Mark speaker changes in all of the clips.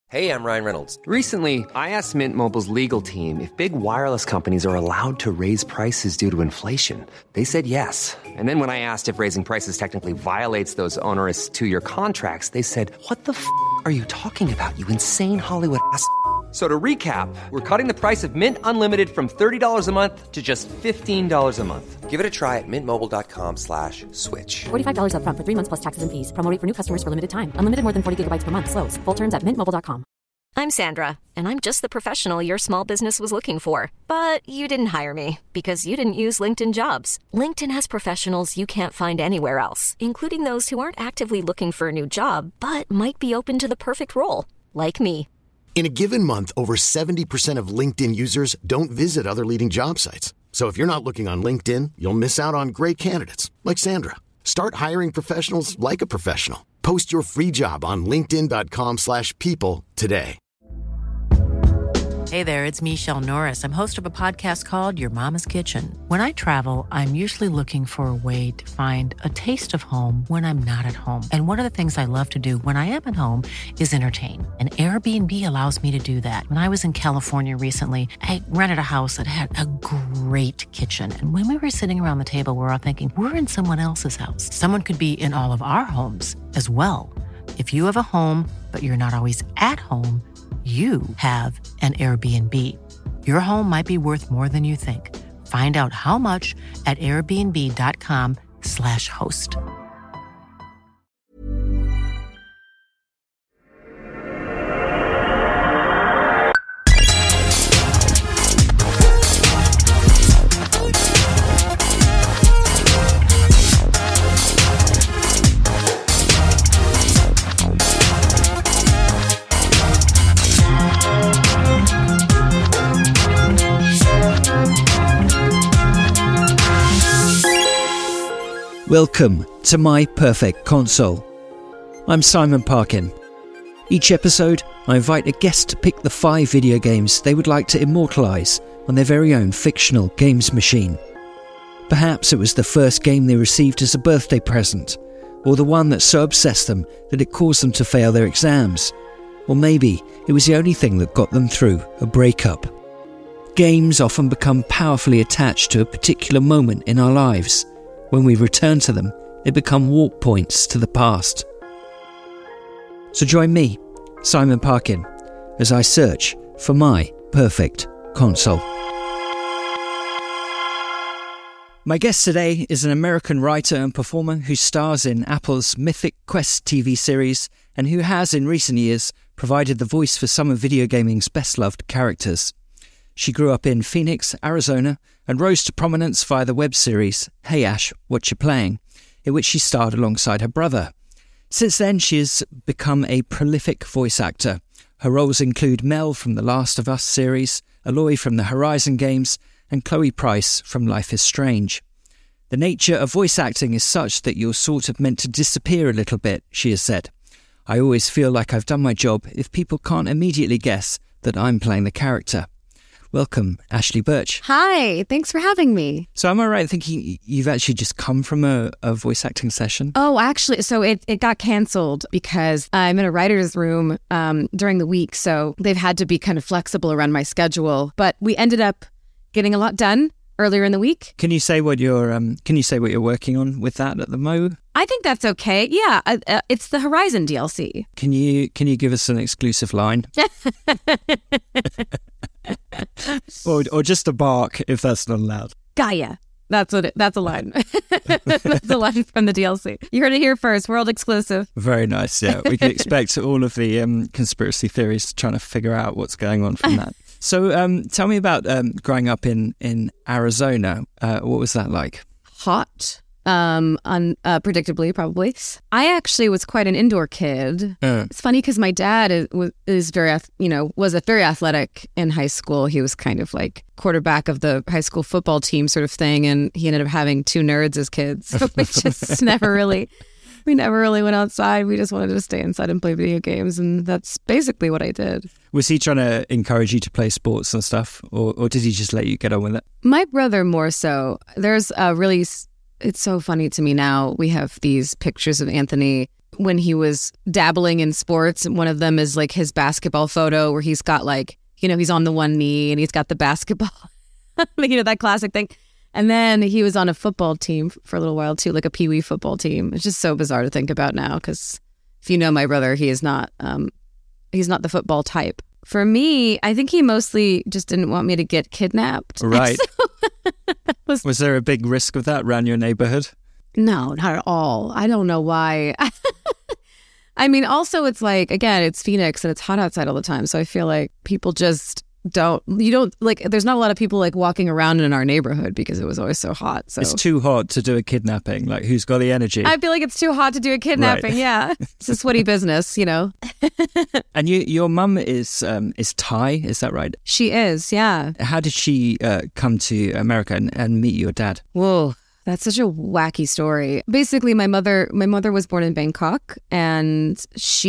Speaker 1: Hey, I'm Ryan Reynolds.
Speaker 2: Recently, I asked Mint Mobile's legal team if big wireless companies are allowed to raise prices due to inflation. They said yes. And then when I asked if raising prices technically violates those onerous two-year contracts, they said, "What the f*** are you talking about, you insane Hollywood ass?" So to recap, we're cutting the price of Mint Unlimited from $30 a month to just $15 a month.
Speaker 1: Give it a try at mintmobile.com/switch.
Speaker 3: $45 up front for 3 months plus taxes and fees. Promo rate for new customers for limited time. Unlimited more than 40 gigabytes per month. Slows full terms at mintmobile.com.
Speaker 4: I'm Sandra, and I'm just the professional your small business was looking for. But you didn't hire me because you didn't use LinkedIn Jobs. LinkedIn has professionals you can't find anywhere else, including those who aren't actively looking for a new job, but might be open to the perfect role, like me.
Speaker 5: In a given month, over 70% of LinkedIn users don't visit other leading job sites. So if you're not looking on LinkedIn, you'll miss out on great candidates like Sandra. Start hiring professionals like a professional. Post your free job on linkedin.com/people today.
Speaker 6: Hey there, it's Michelle Norris. I'm host of a podcast called Your Mama's Kitchen. When I travel, I'm usually looking for a way to find a taste of home when I'm not at home. And one of the things I love to do when I am at home is entertain. And Airbnb allows me to do that. When I was in California recently, I rented a house that had a great kitchen. And when we were sitting around the table, we were all thinking, we're in someone else's house. Someone could be in all of our homes as well. If you have a home, but you're not always at home, you have an Airbnb. Your home might be worth more than you think. Find out how much at airbnb.com/host.
Speaker 7: Welcome to My Perfect Console. I'm Simon Parkin. Each episode, I invite a guest to pick the 5 video games they would like to immortalise on their very own fictional games machine. Perhaps it was the first game they received as a birthday present, or the one that so obsessed them that it caused them to fail their exams, or maybe it was the only thing that got them through a breakup. Games often become powerfully attached to a particular moment in our lives. When we return to them, they become walk points to the past. So join me, Simon Parkin, as I search for my perfect console. My guest today is an American writer and performer who stars in Apple's Mythic Quest TV series and who has, in recent years, provided the voice for some of video gaming's best-loved characters. She grew up in Phoenix, Arizona, and rose to prominence via the web series Hey Ash, What You Playing, in which she starred alongside her brother. Since then, she has become a prolific voice actor. Her roles include Mel from the Last of Us series, Aloy from the Horizon games, and Chloe Price from Life is Strange. The nature of voice acting is such that you're sort of meant to disappear a little bit, she has said. I always feel like I've done my job if people can't immediately guess that I'm playing the character. Welcome, Ashly Burch.
Speaker 8: Hi, thanks for having me.
Speaker 7: So am I right in thinking you've actually just come from a voice acting session?
Speaker 8: Oh, actually, so it got canceled because I'm in a writer's room during the week, so they've had to be kind of flexible around my schedule. But we ended up getting a lot done earlier in the week.
Speaker 7: Can you say what you're working on with that at the moment?
Speaker 8: I think that's okay. Yeah, it's the Horizon DLC.
Speaker 7: Can you give us an exclusive line? or just a bark if that's not allowed.
Speaker 8: Gaia. That's a line. That's a line from the DLC. You heard it here first. World exclusive.
Speaker 7: Very nice. Yeah, we can expect all of the conspiracy theories trying to figure out what's going on from that. So, tell me about growing up in Arizona. What was that like?
Speaker 8: Hot. Unpredictably, probably. I actually was quite an indoor kid. It's funny because my dad was very athletic in high school. He was kind of like quarterback of the high school football team sort of thing, and he ended up having 2 nerds as kids. So we just never really went outside. We just wanted to stay inside and play video games, and that's basically what I did.
Speaker 7: Was he trying to encourage you to play sports and stuff, or did he just let you get on with it?
Speaker 8: My brother more so. There's a really... It's so funny to me now. We have these pictures of Anthony when he was dabbling in sports. One of them is like his basketball photo where he's got like, he's on the one knee and he's got the basketball, that classic thing. And then he was on a football team for a little while too, like a peewee football team. It's just so bizarre to think about now because if you know my brother, he is not, he's not the football type. For me, I think he mostly just didn't want me to get kidnapped.
Speaker 7: Right. Was there a big risk of that around your neighborhood?
Speaker 8: No, not at all. I don't know why. I mean, also it's like, again, it's Phoenix and it's hot outside all the time. So I feel like people just there's not a lot of people like walking around in our neighborhood because it was always so hot. So
Speaker 7: it's too hot to do a kidnapping. Like, who's got the energy?
Speaker 8: I feel like it's too hot to do a kidnapping. Right. Yeah. It's a sweaty business,
Speaker 7: And your mum is Thai, is that right?
Speaker 8: She is, yeah.
Speaker 7: How did she come to America and meet your dad?
Speaker 8: Whoa. That's such a wacky story. Basically, my mother was born in Bangkok, and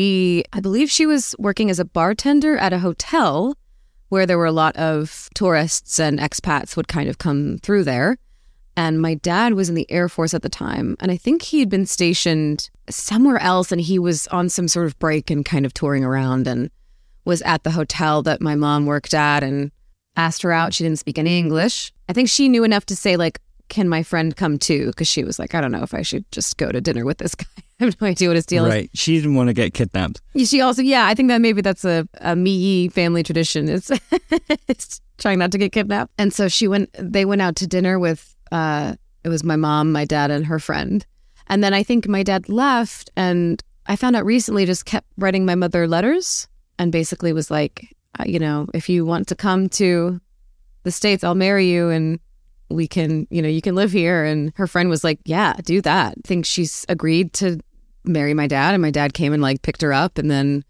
Speaker 8: I believe she was working as a bartender at a hotel where there were a lot of tourists and expats would kind of come through there. And my dad was in the Air Force at the time, and I think he'd been stationed somewhere else, and he was on some sort of break and kind of touring around and was at the hotel that my mom worked at and asked her out. She didn't speak any English. I think she knew enough to say, like, can my friend come too? Because she was like, I don't know if I should just go to dinner with this guy. I have no idea what his deal is.
Speaker 7: Right. She didn't want to get kidnapped.
Speaker 8: She also, I think that maybe that's a Miyi family tradition. It's trying not to get kidnapped. And so they went out to dinner with, it was my mom, my dad, and her friend. And then I think my dad left, and I found out recently just kept writing my mother letters and basically was like, if you want to come to the States, I'll marry you and we can, you can live here. And her friend was like, yeah, do that. I think she's agreed to marry my dad, and my dad came and like picked her up. And then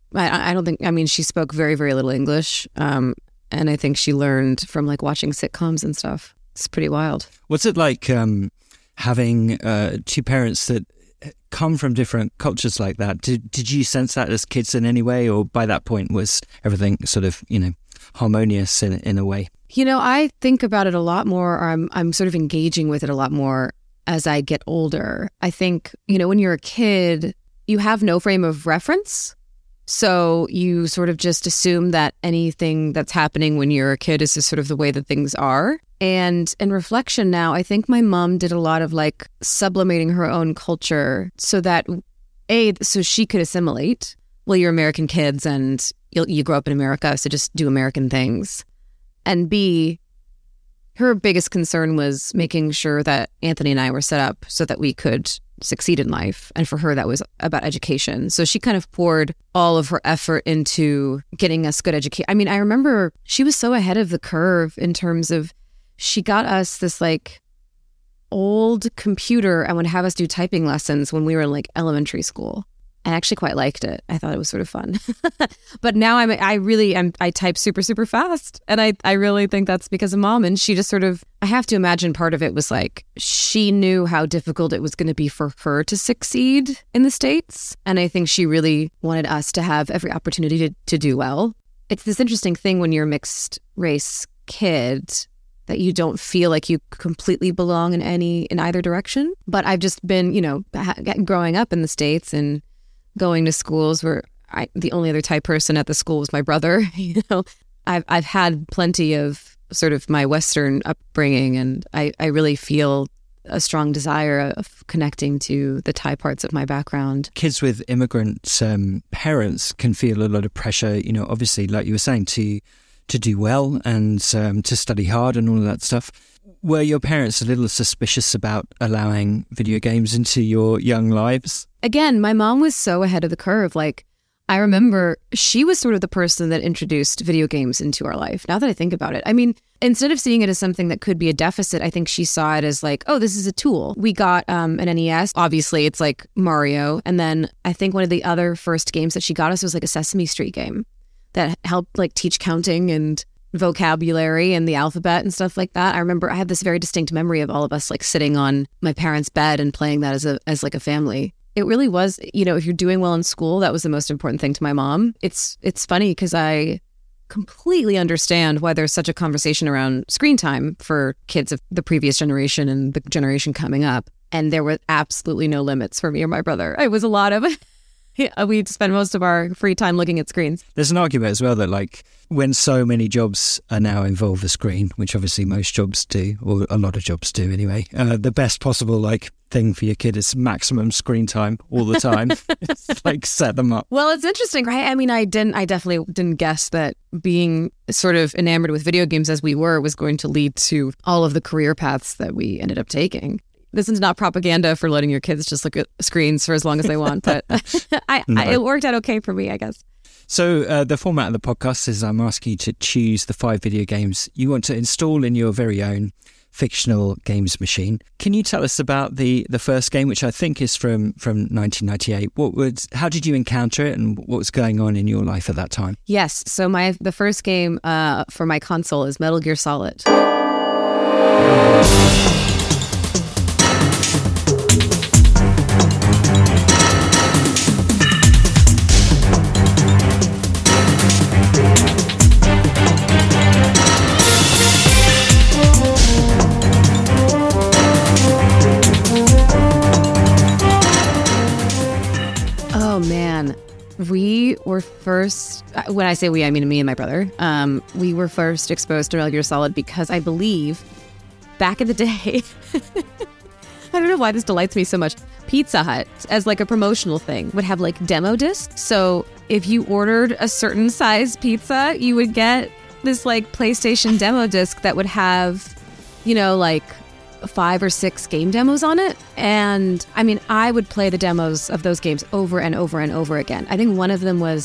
Speaker 8: she spoke very, very little English. And I think she learned from like watching sitcoms and stuff. It's pretty wild.
Speaker 7: What's it like having two parents that come from different cultures like that? Did you sense that as kids in any way, or by that point was everything sort of, harmonious in a way?
Speaker 8: I think about it a lot more, or I'm sort of engaging with it a lot more as I get older. I think, when you're a kid, you have no frame of reference. So you sort of just assume that anything that's happening when you're a kid is just sort of the way that things are. And in reflection now, I think my mom did a lot of like sublimating her own culture so that so she could assimilate. Well, you're American kids and you grow up in America, so just do American things. And B, her biggest concern was making sure that Anthony and I were set up so that we could succeed in life. And for her, that was about education. So she kind of poured all of her effort into getting us good education. I mean, I remember she was so ahead of the curve in terms of she got us this like old computer and would have us do typing lessons when we were in like elementary school. I actually quite liked it. I thought it was sort of fun. But now I type super, super fast. And I really think that's because of mom. And she just sort of, I have to imagine part of it was like, she knew how difficult it was going to be for her to succeed in the States. And I think she really wanted us to have every opportunity to do well. It's this interesting thing when you're a mixed race kid that you don't feel like you completely belong in either direction. But I've just been, growing up in the States and going to schools where the only other Thai person at the school was my brother. I've had plenty of sort of my Western upbringing, and I really feel a strong desire of connecting to the Thai parts of my background.
Speaker 7: Kids with immigrant parents can feel a lot of pressure, obviously, like you were saying, to do well and to study hard and all of that stuff. Were your parents a little suspicious about allowing video games into your young lives?
Speaker 8: Again, my mom was so ahead of the curve. Like, I remember she was sort of the person that introduced video games into our life. Now that I think about it, I mean, instead of seeing it as something that could be a deficit, I think she saw it as like, oh, this is a tool. We got an NES. Obviously, it's like Mario. And then I think one of the other first games that she got us was like a Sesame Street game that helped like teach counting and vocabulary and the alphabet and stuff like that. I remember I have this very distinct memory of all of us like sitting on my parents' bed and playing that as like a family. It really was, if you're doing well in school, that was the most important thing to my mom. It's funny because I completely understand why there's such a conversation around screen time for kids of the previous generation and the generation coming up. And there were absolutely no limits for me or my brother. It was a lot of we spend most of our free time looking at screens.
Speaker 7: There's an argument as well that like when so many jobs are now involve a screen, which obviously most jobs do, or a lot of jobs do anyway, the best possible like thing for your kid is maximum screen time all the time. It's like set them up.
Speaker 8: Well, it's interesting, right? I mean, I definitely didn't guess that being sort of enamored with video games as we were was going to lead to all of the career paths that we ended up taking. This is not propaganda for letting your kids just look at screens for as long as they want, but it worked out okay for me, I guess.
Speaker 7: So the format of the podcast is I'm asking you to choose the 5 video games you want to install in your very own fictional games machine. Can you tell us about the first game, which I think is from 1998? How did you encounter it, and what was going on in your life at that time?
Speaker 8: Yes, so the first game for my console is Metal Gear Solid. We were first, when I say we, I mean me and my brother, we were first exposed to Metal Gear Solid because I believe back in the day, I don't know why this delights me so much, Pizza Hut, as like a promotional thing, would have like demo discs. So if you ordered a certain size pizza, you would get this like PlayStation demo disc that would have, you know, like 5 or 6 game demos on it. And I mean, I would play the demos of those games over and over and over again. I think one of them was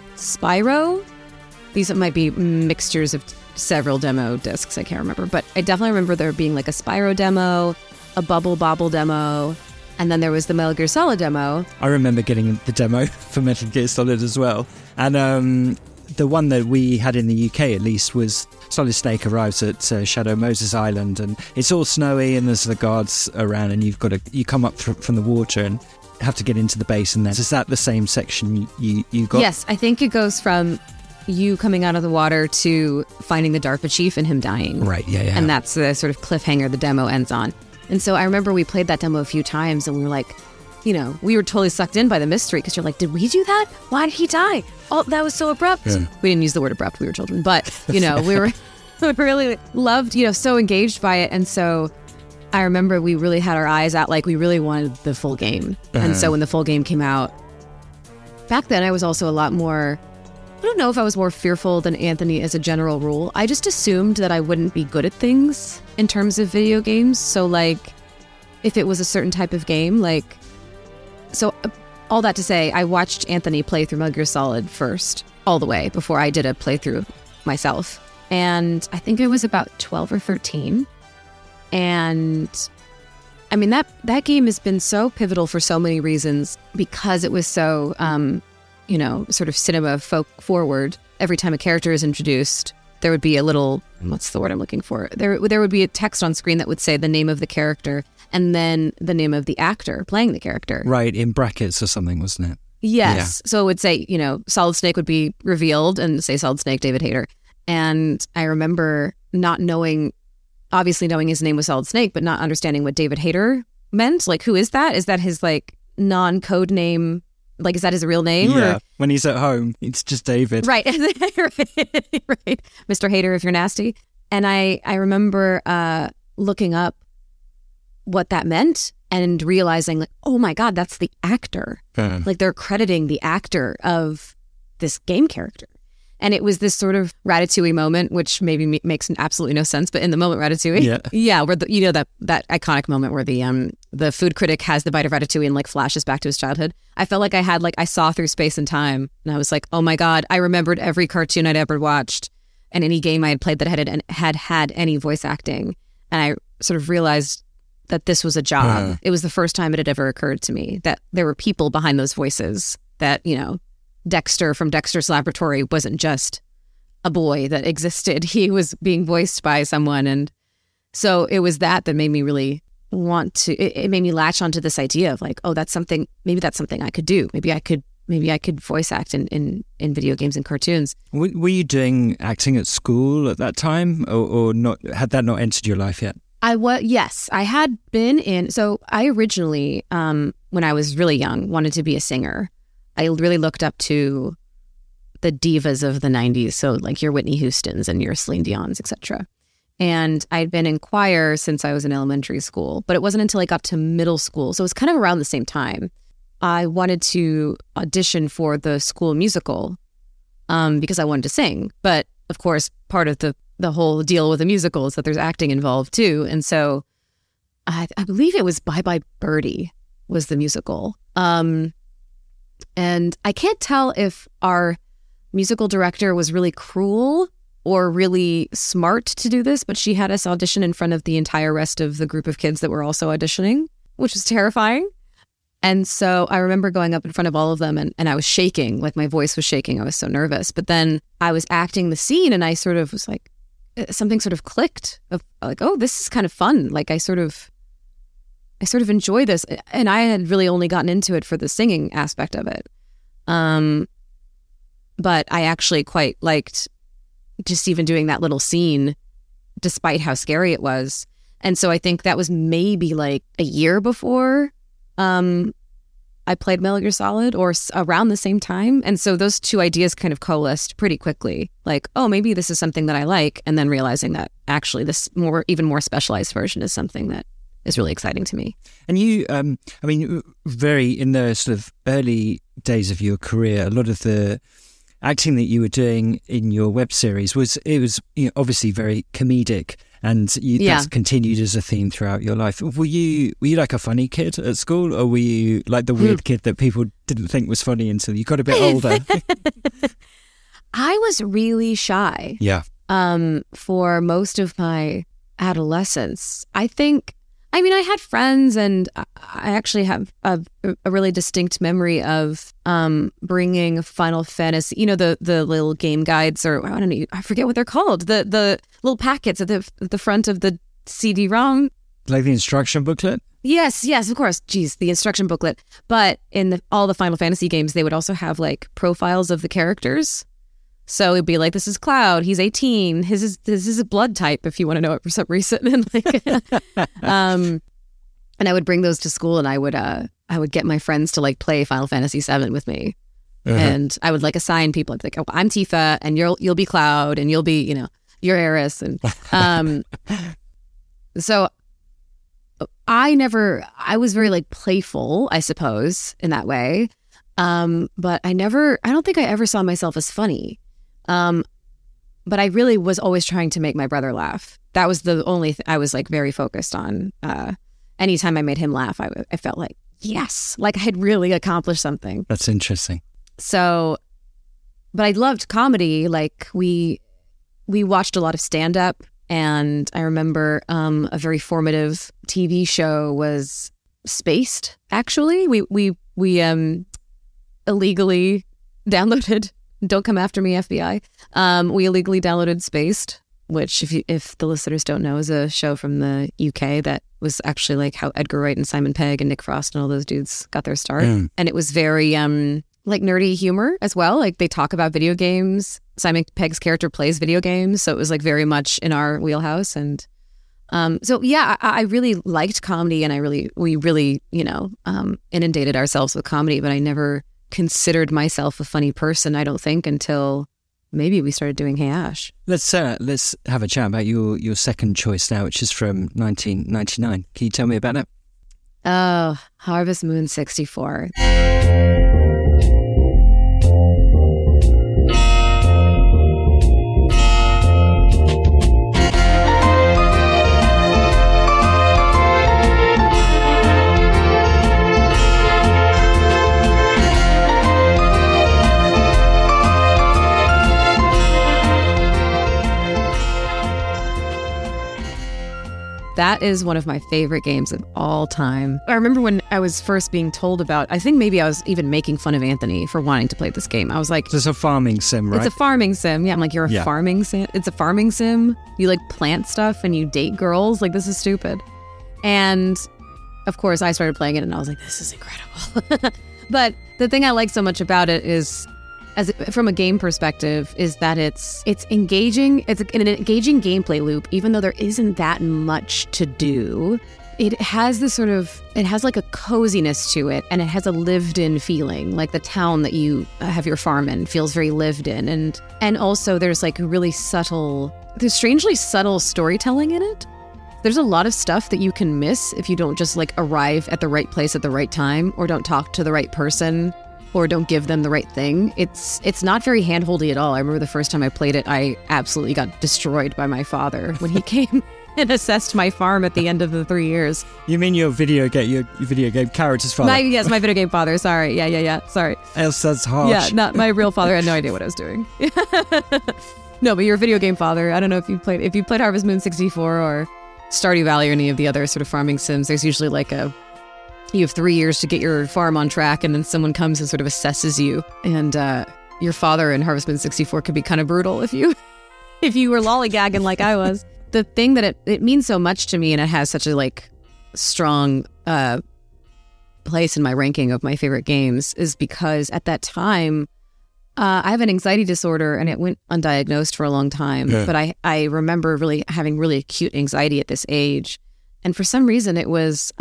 Speaker 8: Spyro. These might be mixtures of several demo discs. I can't remember, but I definitely remember there being like a Spyro demo, a Bubble Bobble demo, and then there was the Metal Gear Solid demo.
Speaker 7: I remember getting the demo for Metal Gear Solid as well. And the one that we had in the UK, at least, was Solid Snake arrives at Shadow Moses Island, and it's all snowy, and there's the guards around, and you come up from the water and have to get into the base. And then is that the same section you got?
Speaker 8: Yes, I think it goes from you coming out of the water to finding the DARPA chief and him dying.
Speaker 7: Right, yeah.
Speaker 8: And that's the sort of cliffhanger the demo ends on. And so I remember we played that demo a few times, and we were like, you know, we were totally sucked in by the mystery, because you're like, did we do that? Why did he die? Oh, that was so abrupt. Yeah. We didn't use the word abrupt. We were children. But, you know, we really loved, you know, so engaged by it. And so I remember we really had our eyes out, like we really wanted the full game. And so when the full game came out, back then I was also a lot more, I don't know if I was more fearful than Anthony as a general rule. I just assumed that I wouldn't be good at things in terms of video games. So like if it was a certain type of game, like, so all that to say, I watched Anthony play through Metal Gear Solid first, all the way, before I did a playthrough myself. And I think I was about 12 or 13. And I mean, that game has been so pivotal for so many reasons, because it was so, you know, sort of cinema forward. Every time a character is introduced, there would be a little, what's the word I'm looking for? There would be a text on screen that would say the name of the character and then the name of the actor playing the character.
Speaker 7: Right, in brackets or something, wasn't it?
Speaker 8: Yes.
Speaker 7: Yeah.
Speaker 8: So it would say, you know, Solid Snake would be revealed and say Solid Snake, David Hayter. And I remember not knowing, obviously knowing his name was Solid Snake, but not understanding what David Hayter meant. Like, who is that? Is that his, like, non-code name? Like, is that his real name?
Speaker 7: Yeah,
Speaker 8: or?
Speaker 7: When he's at home, it's just David.
Speaker 8: Right. Right. Mr. Hayter, if you're nasty. And I remember looking up what that meant and realizing, like, oh my God, that's the actor. Like, they're crediting the actor of this game character. And it was this sort of Ratatouille moment, which maybe makes absolutely no sense, but in the moment, Ratatouille, yeah, where you know that iconic moment where the food critic has the bite of Ratatouille and like flashes back to his childhood. I felt like I saw through space and time, and I was like, oh my God, I remembered every cartoon I'd ever watched and any game I had played that had any voice acting, and I sort of realized that this was a job. It was the first time it had ever occurred to me that there were people behind those voices, that, you know, Dexter from Dexter's Laboratory wasn't just a boy that existed. He was being voiced by someone. And so it was that made me really want to, it made me latch onto this idea of like, oh, maybe that's something I could do. Maybe I could voice act in video games and cartoons.
Speaker 7: Were you doing acting at school at that time, or not? Had that not entered your life yet?
Speaker 8: Yes, I had been in. So I originally, when I was really young, wanted to be a singer. I really looked up to the divas of the 90s. So like your Whitney Houstons and your Celine Dion's, etc. And I'd been in choir since I was in elementary school, but it wasn't until I got to middle school. So it was kind of around the same time. I wanted to audition for the school musical because I wanted to sing. But of course, part of the whole deal with a musical is that there's acting involved too. And so I believe it was Bye Bye Birdie was the musical. And I can't tell if our musical director was really cruel or really smart to do this, but she had us audition in front of the entire rest of the group of kids that were also auditioning, which was terrifying. And so I remember going up in front of all of them and I was shaking, like my voice was shaking. I was so nervous. But then I was acting the scene and I sort of was like, something sort of clicked of like, oh, this is kind of fun. Like I sort of enjoy this. And I had really only gotten into it for the singing aspect of it. But I actually quite liked just even doing that little scene, despite how scary it was. And so I think that was maybe like a year before I played Metal Gear Solid, or around the same time. And so those two ideas kind of coalesced pretty quickly. Like, oh, maybe this is something that I like. And then realizing that actually this even more specialized version is something that is really exciting to me.
Speaker 7: And you, very in the sort of early days of your career, a lot of the acting that you were doing in your web series was obviously very comedic, and that's continued as a theme throughout your life. Were you like a funny kid at school, or were you like the weird kid that people didn't think was funny until you got a bit older?
Speaker 8: I was really shy.
Speaker 7: Yeah.
Speaker 8: For most of my adolescence, I had friends, and I actually have a really distinct memory of bringing Final Fantasy, the little game guides, or I don't know, I forget what they're called, the little packets at the front of the CD-ROM.
Speaker 7: Like the instruction booklet?
Speaker 8: Yes, of course. Geez, the instruction booklet. But in all the Final Fantasy games, they would also have like profiles of the characters. So it'd be like, this is Cloud, he's 18, this is a blood type if you want to know it for some reason. And and I would bring those to school, and I would get my friends to like play Final Fantasy VII with me. Uh-huh. And I would like assign people. I'd be like, oh, I'm Tifa, and you'll be Cloud, and you'll be, you're Aeris. And so I was very like playful, I suppose, in that way. But I don't think I ever saw myself as funny. But I really was always trying to make my brother laugh. That was the only I was like very focused on. Anytime I made him laugh, I felt like, yes, like I had really accomplished something.
Speaker 7: That's interesting.
Speaker 8: So, but I loved comedy. Like we watched a lot of stand-up, and I remember a very formative TV show was Spaced. Actually, we illegally downloaded. Don't come after me, FBI. We illegally downloaded Spaced, which, if the listeners don't know, is a show from the UK that was actually like how Edgar Wright and Simon Pegg and Nick Frost and all those dudes got their start. And it was very like nerdy humor as well. Like they talk about video games. Simon Pegg's character plays video games, so it was like very much in our wheelhouse. And so yeah, I really liked comedy, and we really inundated ourselves with comedy. But I never considered myself a funny person, I don't think, until maybe we started doing Hey Ash.
Speaker 7: Let's have a chat about your second choice now, which is from 1999. Can you tell me about it?
Speaker 8: Oh, Harvest Moon 64. That is one of my favorite games of all time. I remember when I was first being told about, I think maybe I was even making fun of Anthony for wanting to play this game. I was like...
Speaker 7: It's a farming sim, right?
Speaker 8: It's a farming sim. Yeah, I'm like, you're a farming sim? It's a farming sim? You like plant stuff and you date girls? Like, this is stupid. And of course, I started playing it and I was like, this is incredible. But the thing I like so much about it is, from a game perspective, is that it's engaging. It's an engaging gameplay loop, even though there isn't that much to do. it has this sort of, it has like a coziness to it, and it has a lived-in feeling, like the town that you have your farm in feels very lived in. And also there's like really subtle, there's strangely subtle storytelling in it. There's a lot of stuff that you can miss if you don't just like arrive at the right place at the right time, or don't talk to the right person, or don't give them the right thing. It's not very handholdy at all. I remember the first time I played it, I absolutely got destroyed by my father when he came and assessed my farm at the end of the 3 years.
Speaker 7: You mean your video game character's father?
Speaker 8: Yes, my video game father. Sorry. Yeah. Sorry.
Speaker 7: Elsa's harsh.
Speaker 8: Yeah, not my real father. I had no idea what I was doing. No, but your video game father. I don't know if you played Harvest Moon 64 or Stardew Valley or any of the other sort of farming sims. There's usually like you have 3 years to get your farm on track, and then someone comes and sort of assesses you. And your father in Harvest Moon 64 could be kind of brutal if you were lollygagging like I was. The thing that it means so much to me, and it has such a like strong place in my ranking of my favorite games, is because at that time I have an anxiety disorder, and it went undiagnosed for a long time. Yeah. But I remember really having really acute anxiety at this age, and for some reason it was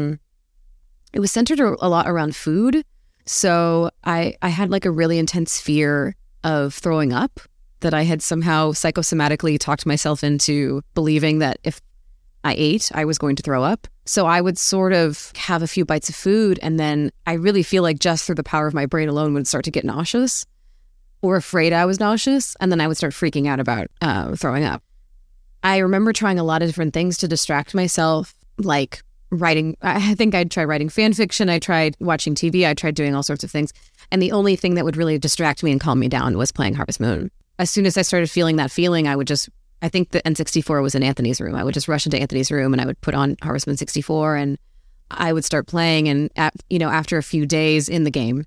Speaker 8: centered a lot around food. So I had like a really intense fear of throwing up, that I had somehow psychosomatically talked myself into believing that if I ate, I was going to throw up. So I would sort of have a few bites of food, and then I really feel like just through the power of my brain alone would start to get nauseous, or afraid I was nauseous, and then I would start freaking out about throwing up. I remember trying a lot of different things to distract myself, like writing. I think I'd tried writing fan fiction. I tried watching TV. I tried doing all sorts of things. And the only thing that would really distract me and calm me down was playing Harvest Moon. As soon as I started feeling that feeling, I think the N64 was in Anthony's room. I would just rush into Anthony's room, and I would put on Harvest Moon 64, and I would start playing. And after a few days in the game,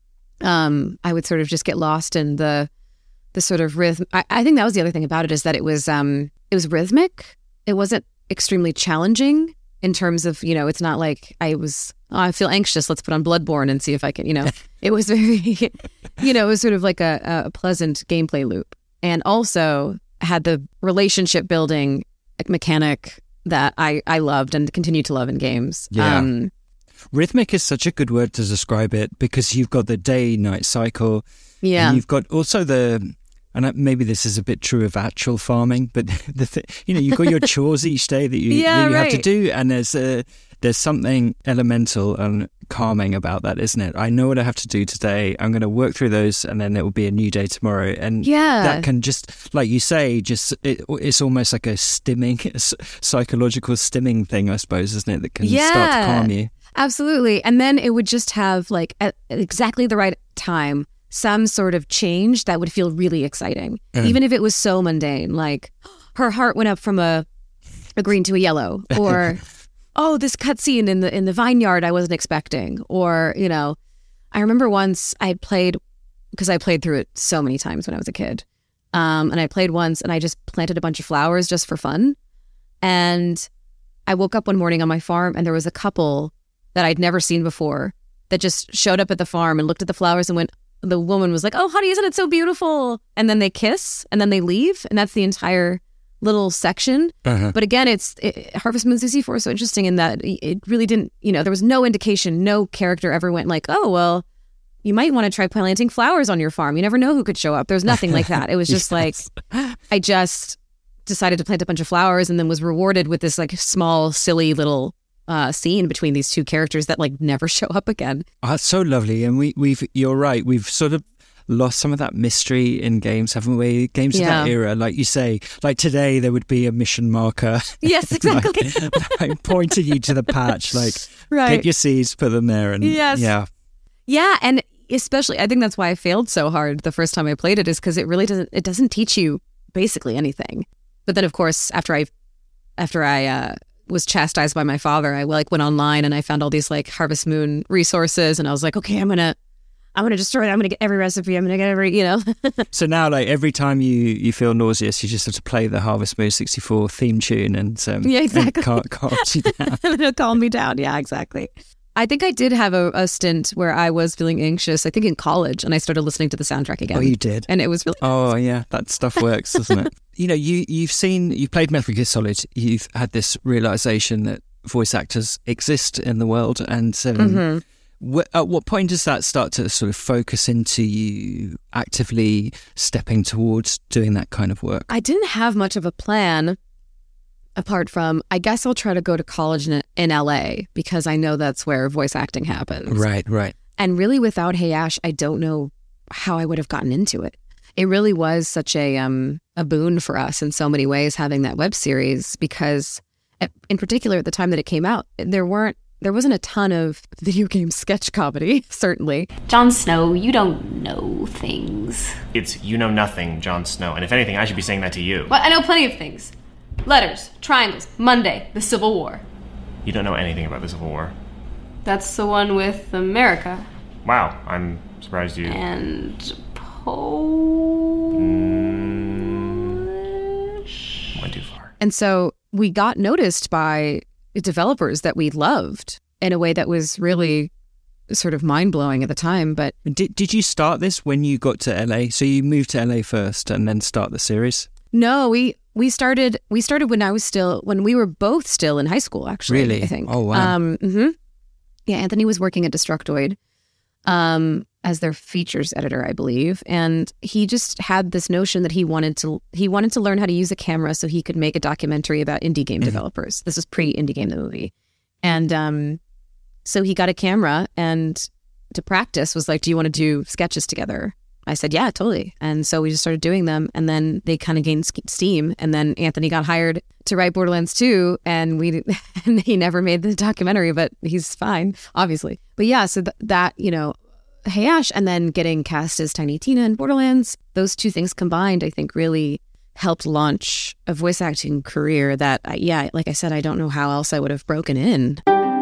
Speaker 8: I would sort of just get lost in the sort of rhythm. I think that was the other thing about it, is that it was rhythmic. It wasn't extremely challenging in terms of, it's not like I feel anxious, let's put on Bloodborne and see if I can, it was very, it was sort of like a pleasant gameplay loop. And also had the relationship building mechanic that I loved and continue to love in games.
Speaker 7: Yeah. Rhythmic is such a good word to describe it, because you've got the day-night cycle. Yeah. And you've got also and maybe this is a bit true of actual farming, but you've got your chores each day that you have to do, and there's something elemental and calming about that, isn't it? I know what I have to do today. I'm going to work through those, and then it will be a new day tomorrow. And that can just, like you say, it's almost like a psychological stimming thing, I suppose, isn't it? That can start to calm you.
Speaker 8: Absolutely. And then it would just have like at exactly the right time, some sort of change that would feel really exciting. Even if it was so mundane, like her heart went up from a green to a yellow, or oh, this cutscene in the vineyard I wasn't expecting, or I remember once I played, because I played through it so many times when I was a kid, and I played once and I just planted a bunch of flowers just for fun, and I woke up one morning on my farm and there was a couple that I'd never seen before that just showed up at the farm and looked at the flowers and went. The woman was like, "Oh, honey, isn't it so beautiful?" And then they kiss, and then they leave, and that's the entire little section. Uh-huh. But again, Harvest Moon 64 is so interesting in that it really didn't, there was no indication, no character ever went like, "Oh, well, you might want to try planting flowers on your farm. You never know who could show up." There was nothing like that. It was just like, I just decided to plant a bunch of flowers, and then was rewarded with this like small, silly little scene between these two characters that like never show up again.
Speaker 7: Oh, it's so lovely. And you're right, we've sort of lost some of that mystery in games, haven't we? Games of that era, like you say, like today there would be a mission marker.
Speaker 8: Yes, exactly.
Speaker 7: like pointing you to the patch, like get your seeds, put them there, and
Speaker 8: yeah, and especially I think that's why I failed so hard the first time I played it, is because it really doesn't teach you basically anything. But then of course after I was chastised by my father, I went online and I found all these like Harvest Moon resources, and I was like, okay, I'm gonna destroy it. I'm gonna get every recipe. I'm gonna get every,
Speaker 7: So now, like every time you feel nauseous, you just have to play the Harvest Moon 64 theme tune, and
Speaker 8: exactly,
Speaker 7: and calms you down.
Speaker 8: It'll calm me down. Yeah, exactly. I think I did have a stint where I was feeling anxious, I think in college, and I started listening to the soundtrack again.
Speaker 7: Oh, you did?
Speaker 8: And it was really...
Speaker 7: Oh, yeah, that stuff works, doesn't it? You've played Metal Gear Solid, you've had this realization that voice actors exist in the world, and at what point does that start to sort of focus into you actively stepping towards doing that kind of work?
Speaker 8: I didn't have much of a plan apart from, I guess I'll try to go to college in LA because I know that's where voice acting happens.
Speaker 7: Right.
Speaker 8: And really without Hey Ash, I don't know how I would have gotten into it. It really was such a boon for us in so many ways having that web series because in particular at the time that it came out, there wasn't a ton of video game sketch comedy, certainly.
Speaker 9: Jon Snow, you don't know things.
Speaker 10: It's you know nothing, Jon Snow. And if anything, I should be saying that to you.
Speaker 9: Well, I know plenty of things. Letters, triangles, Monday, the Civil War.
Speaker 10: You don't know anything about the Civil War.
Speaker 9: That's the one with America.
Speaker 10: Wow, I'm surprised you...
Speaker 9: And Polish?
Speaker 10: Went too far.
Speaker 8: And so we got noticed by developers that we loved in a way that was really sort of mind-blowing at the time. But
Speaker 7: did you start this when you got to LA? So you moved to LA first and then start the series?
Speaker 8: No, we started when we were both still in high school, actually.
Speaker 7: Really?
Speaker 8: I think.
Speaker 7: Oh, wow.
Speaker 8: Yeah, Anthony was working at Destructoid as their features editor, I believe. And he just had this notion that he wanted to learn how to use a camera so he could make a documentary about indie game developers. This was pre-Indie Game the Movie. And so he got a camera and to practice was like, do you want to do sketches together? I said, yeah, totally. And so we just started doing them. And then they kind of gained steam. And then Anthony got hired to write Borderlands 2. And and he never made the documentary, but he's fine, obviously. But yeah, so that, Hey Ash, and then getting cast as Tiny Tina in Borderlands, those two things combined, I think really helped launch a voice acting career that, like I said, I don't know how else I would have broken in.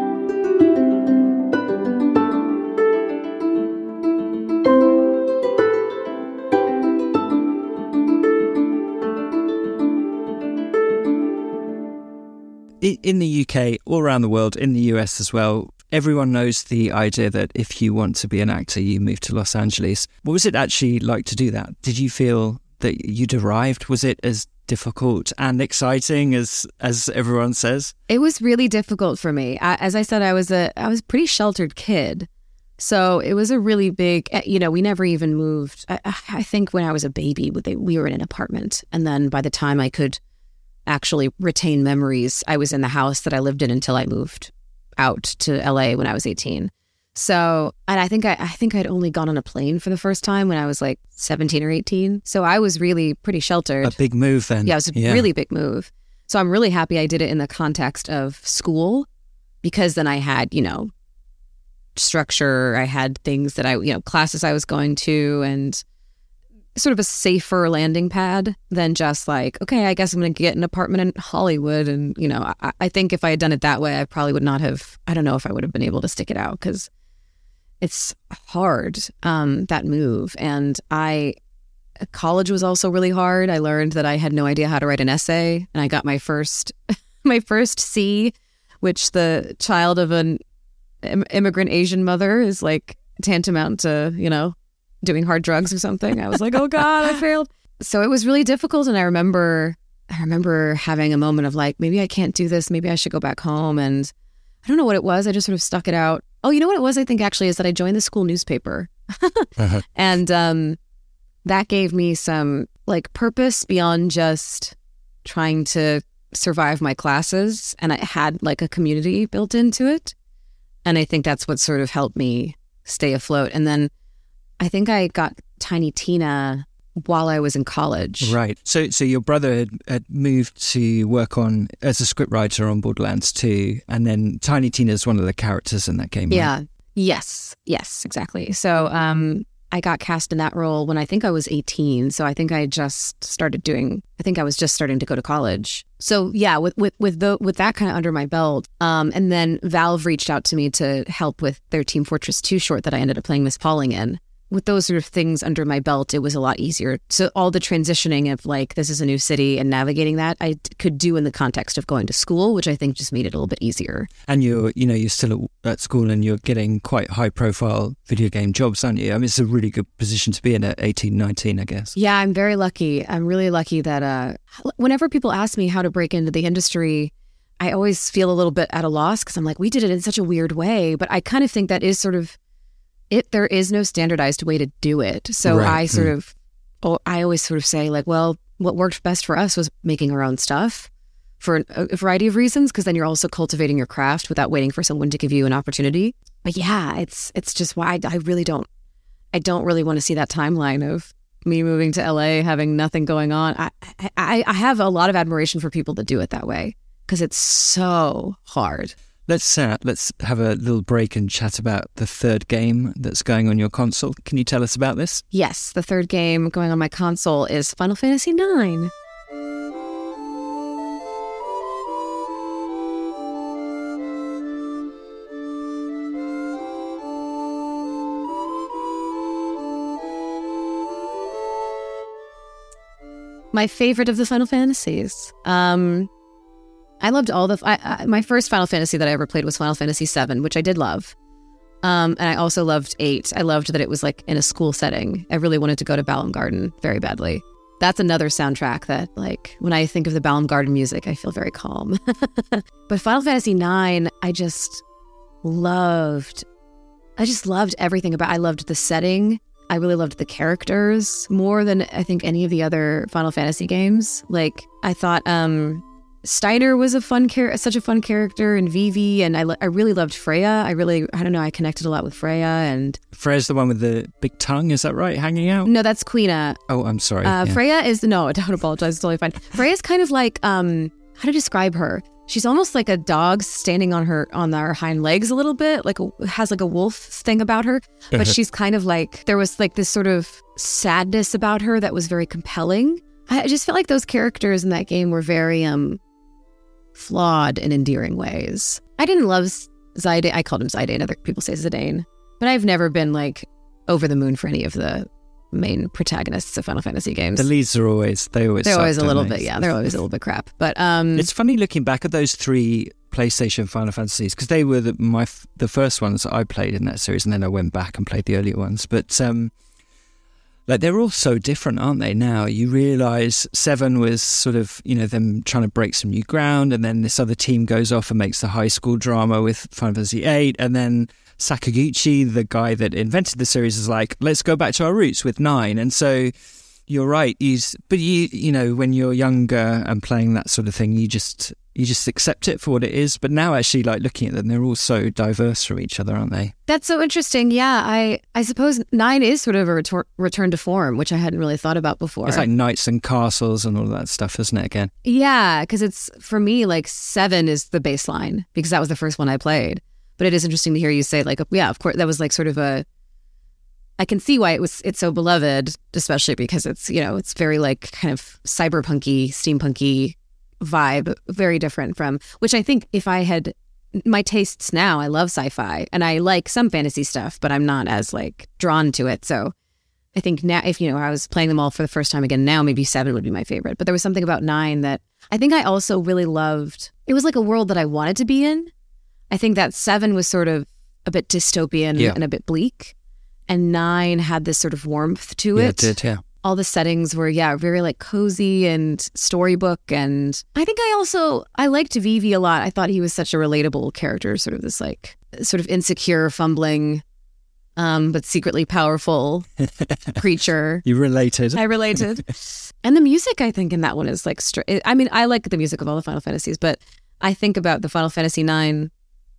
Speaker 7: In the UK, all around the world, in the US as well, everyone knows the idea that if you want to be an actor, you move to Los Angeles. What was it actually like to do that? Did you feel that you'd arrived? Was it as difficult and exciting as everyone says?
Speaker 8: It was really difficult for me. As I said, I was a pretty sheltered kid. So it was a really big, we never even moved. I think when I was a baby, we were in an apartment. And then by the time I could actually retain memories, I was in the house that I lived in until I moved out to LA when I was 18. So, and I think I'd only gone on a plane for the first time when I was like 17 or 18. So I was really pretty sheltered.
Speaker 7: A big move then.
Speaker 8: Yeah, it was a really big move. So I'm really happy I did it in the context of school because then I had, structure. I had things that classes I was going to and sort of a safer landing pad than just like, okay, I guess I'm going to get an apartment in Hollywood. And, I think if I had done it that way, I probably would not have, I don't know if I would have been able to stick it out because it's hard, that move. And college was also really hard. I learned that I had no idea how to write an essay. And I got my first C, which the child of an immigrant Asian mother is like tantamount to, doing hard drugs or something. I was like, oh God, I failed. So it was really difficult. And I remember having a moment of like, maybe I can't do this. Maybe I should go back home. And I don't know what it was. I just sort of stuck it out. Oh, you know what it was, I think actually, is that I joined the school newspaper. And that gave me some like purpose beyond just trying to survive my classes. And I had like a community built into it. And I think that's what sort of helped me stay afloat. And then I think I got Tiny Tina while I was in college.
Speaker 7: Right. So your brother had moved to work on as a scriptwriter on Borderlands 2, and then Tiny Tina is one of the characters in that game.
Speaker 8: Yeah.
Speaker 7: Right?
Speaker 8: Yes, exactly. So I got cast in that role when I think I was 18. So I think I was just starting to go to college. So yeah, with that kind of under my belt, and then Valve reached out to me to help with their Team Fortress 2 short that I ended up playing Miss Pauling in. With those sort of things under my belt, it was a lot easier. So all the transitioning of like, this is a new city and navigating that, I could do in the context of going to school, which I think just made it a little bit easier.
Speaker 7: And you're still at school and you're getting quite high profile video game jobs, aren't you? I mean, it's a really good position to be in at 18, 19, I guess.
Speaker 8: Yeah, I'm very lucky. I'm really lucky that whenever people ask me how to break into the industry, I always feel a little bit at a loss because I'm like, we did it in such a weird way. But I kind of think that is sort of it. There is no standardized way to do it. So I always sort of say like, well, what worked best for us was making our own stuff for a variety of reasons, because then you're also cultivating your craft without waiting for someone to give you an opportunity. But yeah, it's just why I don't really want to see that timeline of me moving to LA, having nothing going on. I have a lot of admiration for people that do it that way, because it's so hard.
Speaker 7: Let's have a little break and chat about the third game that's going on your console. Can you tell us about this?
Speaker 8: Yes, the third game going on my console is Final Fantasy IX. My favorite of the Final Fantasies. I loved all my first Final Fantasy that I ever played was Final Fantasy VII, which I did love. And I also loved 8. I loved that it was like in a school setting. I really wanted to go to Balamb Garden very badly. That's another soundtrack that, like, when I think of the Balamb Garden music, I feel very calm. But Final Fantasy IX, I just loved everything about it. I loved the setting. I really loved the characters more than I think any of the other Final Fantasy games. Like, I thought Steiner was such a fun character, and Vivi, and I really loved Freya. I don't know, I connected a lot with Freya. And
Speaker 7: Freya's the one with the big tongue, is that right, hanging out?
Speaker 8: No, that's Quina.
Speaker 7: Oh, I'm sorry.
Speaker 8: Freya is, no, don't apologize, it's totally fine. Freya's kind of like, how to describe her? She's almost like a dog standing on her hind legs a little bit, has like a wolf thing about her. But she's kind of like, there was like this sort of sadness about her that was very compelling. I just felt like those characters in that game were very flawed in endearing ways. I didn't love Zidane. I called him Zidane. Other people say Zidane. But I've never been like over the moon for any of the main protagonists of Final Fantasy games.
Speaker 7: The leads are always they're always
Speaker 8: a little bit, yeah, they're always a little bit crap. But
Speaker 7: it's funny looking back at those 3 PlayStation Final Fantasies, because they were the first ones that I played in that series, and then I went back and played the earlier ones. But like, they're all so different, aren't they? Now you realise 7 was sort of, them trying to break some new ground, and then this other team goes off and makes the high school drama with Final Fantasy 8, and then Sakaguchi, the guy that invented the series, is like, let's go back to our roots with 9. And so you're right. But when you're younger and playing that sort of thing, you just accept it for what it is. But now, actually, like, looking at them, they're all so diverse from each other, aren't they?
Speaker 8: That's so interesting. Yeah, I suppose 9 is sort of a return to form, which I hadn't really thought about before.
Speaker 7: It's like knights and castles and all that stuff, isn't it, again?
Speaker 8: Yeah, because it's, for me, like, 7 is the baseline, because that was the first one I played. But it is interesting to hear you say, like, yeah, of course, that was like sort of I can see why it's so beloved, especially because it's, it's very like kind of cyberpunky, steampunky vibe, very different from, which I think if I had my tastes now, I love sci-fi and I like some fantasy stuff, but I'm not as like drawn to it. So I think now, if, I was playing them all for the first time again, now maybe 7 would be my favorite. But there was something about 9 that I think I also really loved. It was like a world that I wanted to be in. I think that 7 was sort of a bit dystopian and a bit bleak. And 9 had this sort of warmth to it.
Speaker 7: Yeah, it did, yeah.
Speaker 8: All the settings were, very like cozy and storybook. And I think I liked Vivi a lot. I thought he was such a relatable character, sort of this like, sort of insecure, fumbling, but secretly powerful creature.
Speaker 7: You related.
Speaker 8: I related. And the music, I think, in that one is like, I like the music of all the Final Fantasies, but I think about the Final Fantasy IX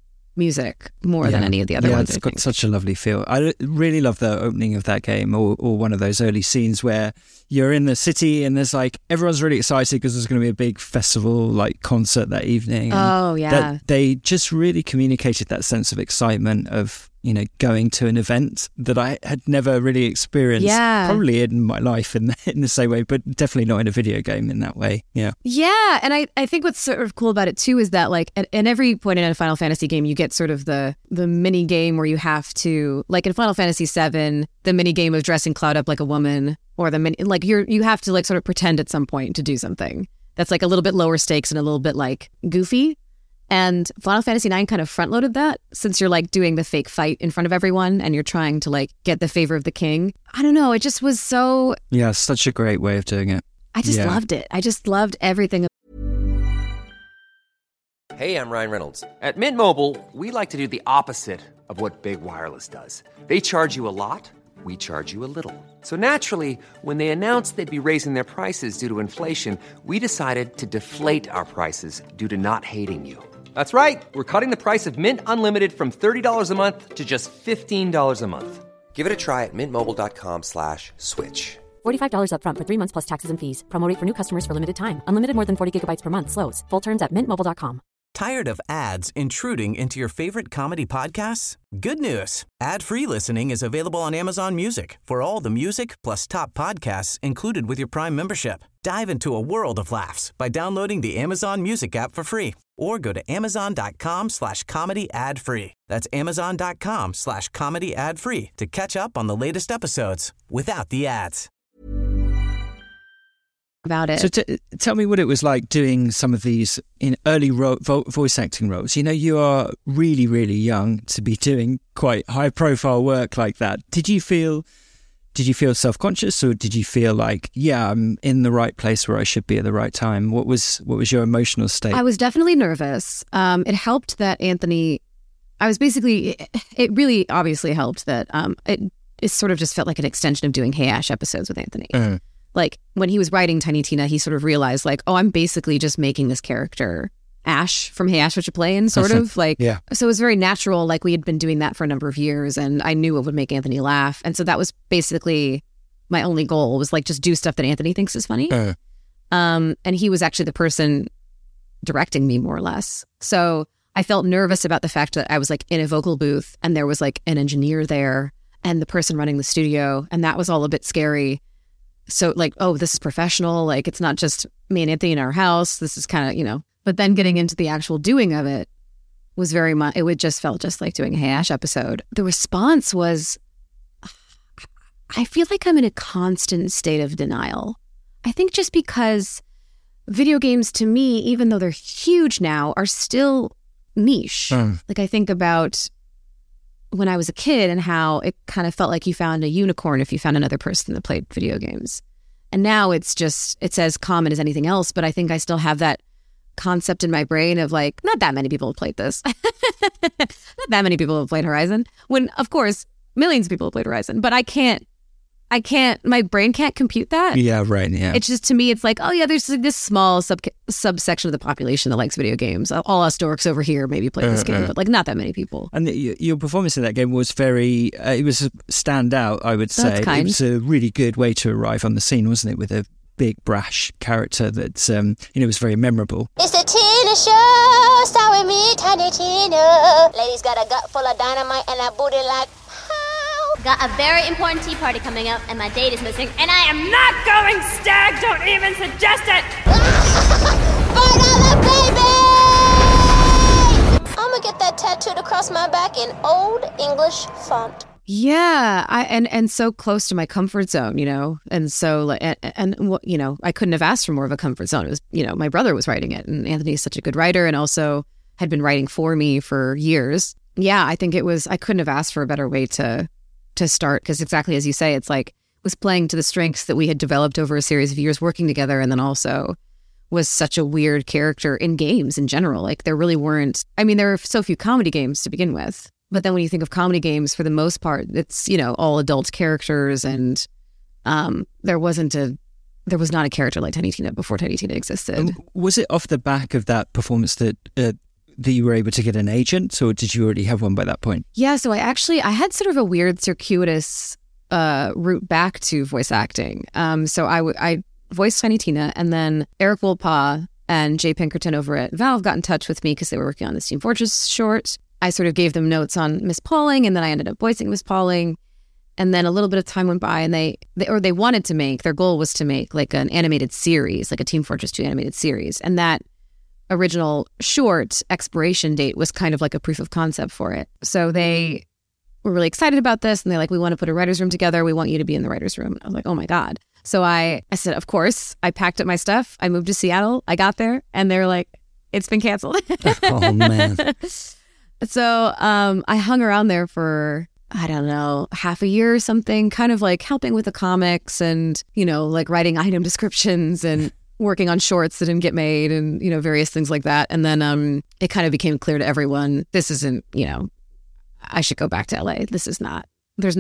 Speaker 8: music more than any of the other ones.
Speaker 7: It's got such a lovely feel. I really love the opening of that game, or one of those early scenes where you're in the city and there's like, everyone's really excited because there's going to be a big festival, like concert that evening. And they just really communicated that sense of excitement of, going to an event that I had never really experienced, probably in my life in the same way, but definitely not in a video game in that way. Yeah.
Speaker 8: Yeah. And I think what's sort of cool about it too is that like at every point in a Final Fantasy game, you get sort of the mini game where you have to, like in Final Fantasy VII, the mini game of dressing Cloud up like a woman, or you have to like sort of pretend at some point to do something that's like a little bit lower stakes and a little bit like goofy. And Final Fantasy IX kind of front-loaded that, since you're like doing the fake fight in front of everyone and you're trying to like get the favor of the king. I don't know, it just was so...
Speaker 7: Yeah, such a great way of doing it.
Speaker 8: I just loved it. I just loved everything.
Speaker 1: Hey, I'm Ryan Reynolds.
Speaker 2: At Mint Mobile, we like to do the opposite of what Big Wireless does. They charge you a lot, we charge you a little. So naturally, when they announced they'd be raising their prices due to inflation, we decided to deflate our prices due to not hating you. That's right. We're cutting the price of Mint Unlimited from $30 a month to just $15 a month.
Speaker 1: Give it a try at mintmobile.com/switch.
Speaker 3: $45 up front for 3 months plus taxes and fees. Promo rate for new customers for limited time. Unlimited more than 40 gigabytes per month. Slows full terms at mintmobile.com.
Speaker 11: Tired of ads intruding into your favorite comedy podcasts? Good news. Ad-free listening is available on Amazon Music for all the music plus top podcasts included with your Prime membership. Dive into a world of laughs by downloading the Amazon Music app for free or go to amazon.com/comedy ad-free. That's amazon.com/comedy ad-free to catch up on the latest episodes without the ads.
Speaker 8: About it.
Speaker 7: So tell me what it was like doing some of these in early voice acting roles. You know, you are really, really young to be doing quite high profile work like that. Did you feel self-conscious, or did you feel like, yeah, I'm in the right place where I should be at the right time? What was your emotional state?
Speaker 8: I was definitely nervous. It helped that Anthony, it really obviously helped that it sort of just felt like an extension of doing Hey Ash episodes with Anthony.
Speaker 7: Uh-huh.
Speaker 8: Like when he was writing Tiny Tina, he sort of realized like, oh, I'm basically just making this character Ash from Hey Ash, What You Playin', sort of like,
Speaker 7: yeah.
Speaker 8: So it was very natural. Like we had been doing that for a number of years and I knew it would make Anthony laugh. And so that was basically my only goal, was like, just do stuff that Anthony thinks is funny. And he was actually the person directing me more or less. So I felt nervous about the fact that I was like in a vocal booth and there was like an engineer there and the person running the studio. And that was all a bit scary. So like, oh, this is professional. Like it's not just me and Anthony in our house. This is kind of, but then getting into the actual doing of it was very much, it would just felt just like doing a Hey Ash episode. The response was, I feel like I'm in a constant state of denial. I think just because video games to me, even though they're huge now, are still niche. Like I think about when I was a kid and how it kind of felt like you found a unicorn if you found another person that played video games. And now it's as common as anything else, but I think I still have that concept in my brain of like, not that many people have played this. Not that many people have played Horizon. When, of course, millions of people have played Horizon, but my brain can't compute that.
Speaker 7: Yeah, right, yeah.
Speaker 8: It's just, to me, it's like, oh yeah, there's like this small subsection of the population that likes video games. All us dorks over here maybe play this game, but like not that many people.
Speaker 7: And your performance in that game was very, it was a standout, I would say.
Speaker 8: That's kind.
Speaker 7: It was a really good way to arrive on the scene, wasn't it? With a big, brash character that, was very memorable.
Speaker 12: It's a Tina show, star with me, Tiny Tina. Ladies got a gut full of dynamite and a booty like...
Speaker 9: Got a very important tea party coming up, and my date is missing, and I am not going stag. Don't even suggest it.
Speaker 12: $4 baby! I'm gonna get that tattooed across my back in Old English font.
Speaker 8: Yeah, and so close to my comfort zone, and so like, and I couldn't have asked for more of a comfort zone. It was, my brother was writing it, and Anthony's such a good writer, and also had been writing for me for years. Yeah, I think I couldn't have asked for a better way to start, because exactly as you say, it's like, was playing to the strengths that we had developed over a series of years working together, and then also was such a weird character in games in general. Like there really weren't, there are so few comedy games to begin with, but then when you think of comedy games, for the most part, it's, all adult characters, and there was not a character like Tiny Tina before Tiny Tina existed.
Speaker 7: Was it off the back of that performance that you were able to get an agent, or did you already have one by that point?
Speaker 8: Yeah, so I had sort of a weird circuitous route back to voice acting. So I voiced Tiny Tina, and then Eric Wolpaw and Jay Pinkerton over at Valve got in touch with me because they were working on this Team Fortress short. I sort of gave them notes on Miss Pauling, and then I ended up voicing Miss Pauling. And then a little bit of time went by, and they wanted to make, their goal was to make like an animated series, like a Team Fortress 2 animated series. And that original short expiration date was kind of like a proof of concept for it. So they were really excited about this, and they're like, we want to put a writer's room together. We want you to be in the writer's room. And I was like, oh my God. So I said, of course. I packed up my stuff. I moved to Seattle. I got there, and they're like, it's been canceled.
Speaker 7: Oh, man.
Speaker 8: So I hung around there for, I don't know, half a year or something, kind of like helping with the comics and, like writing item descriptions and working on shorts that didn't get made and, you know, various things like that. And then it kind of became clear to everyone, this isn't, you know, I should go back to LA. This is not,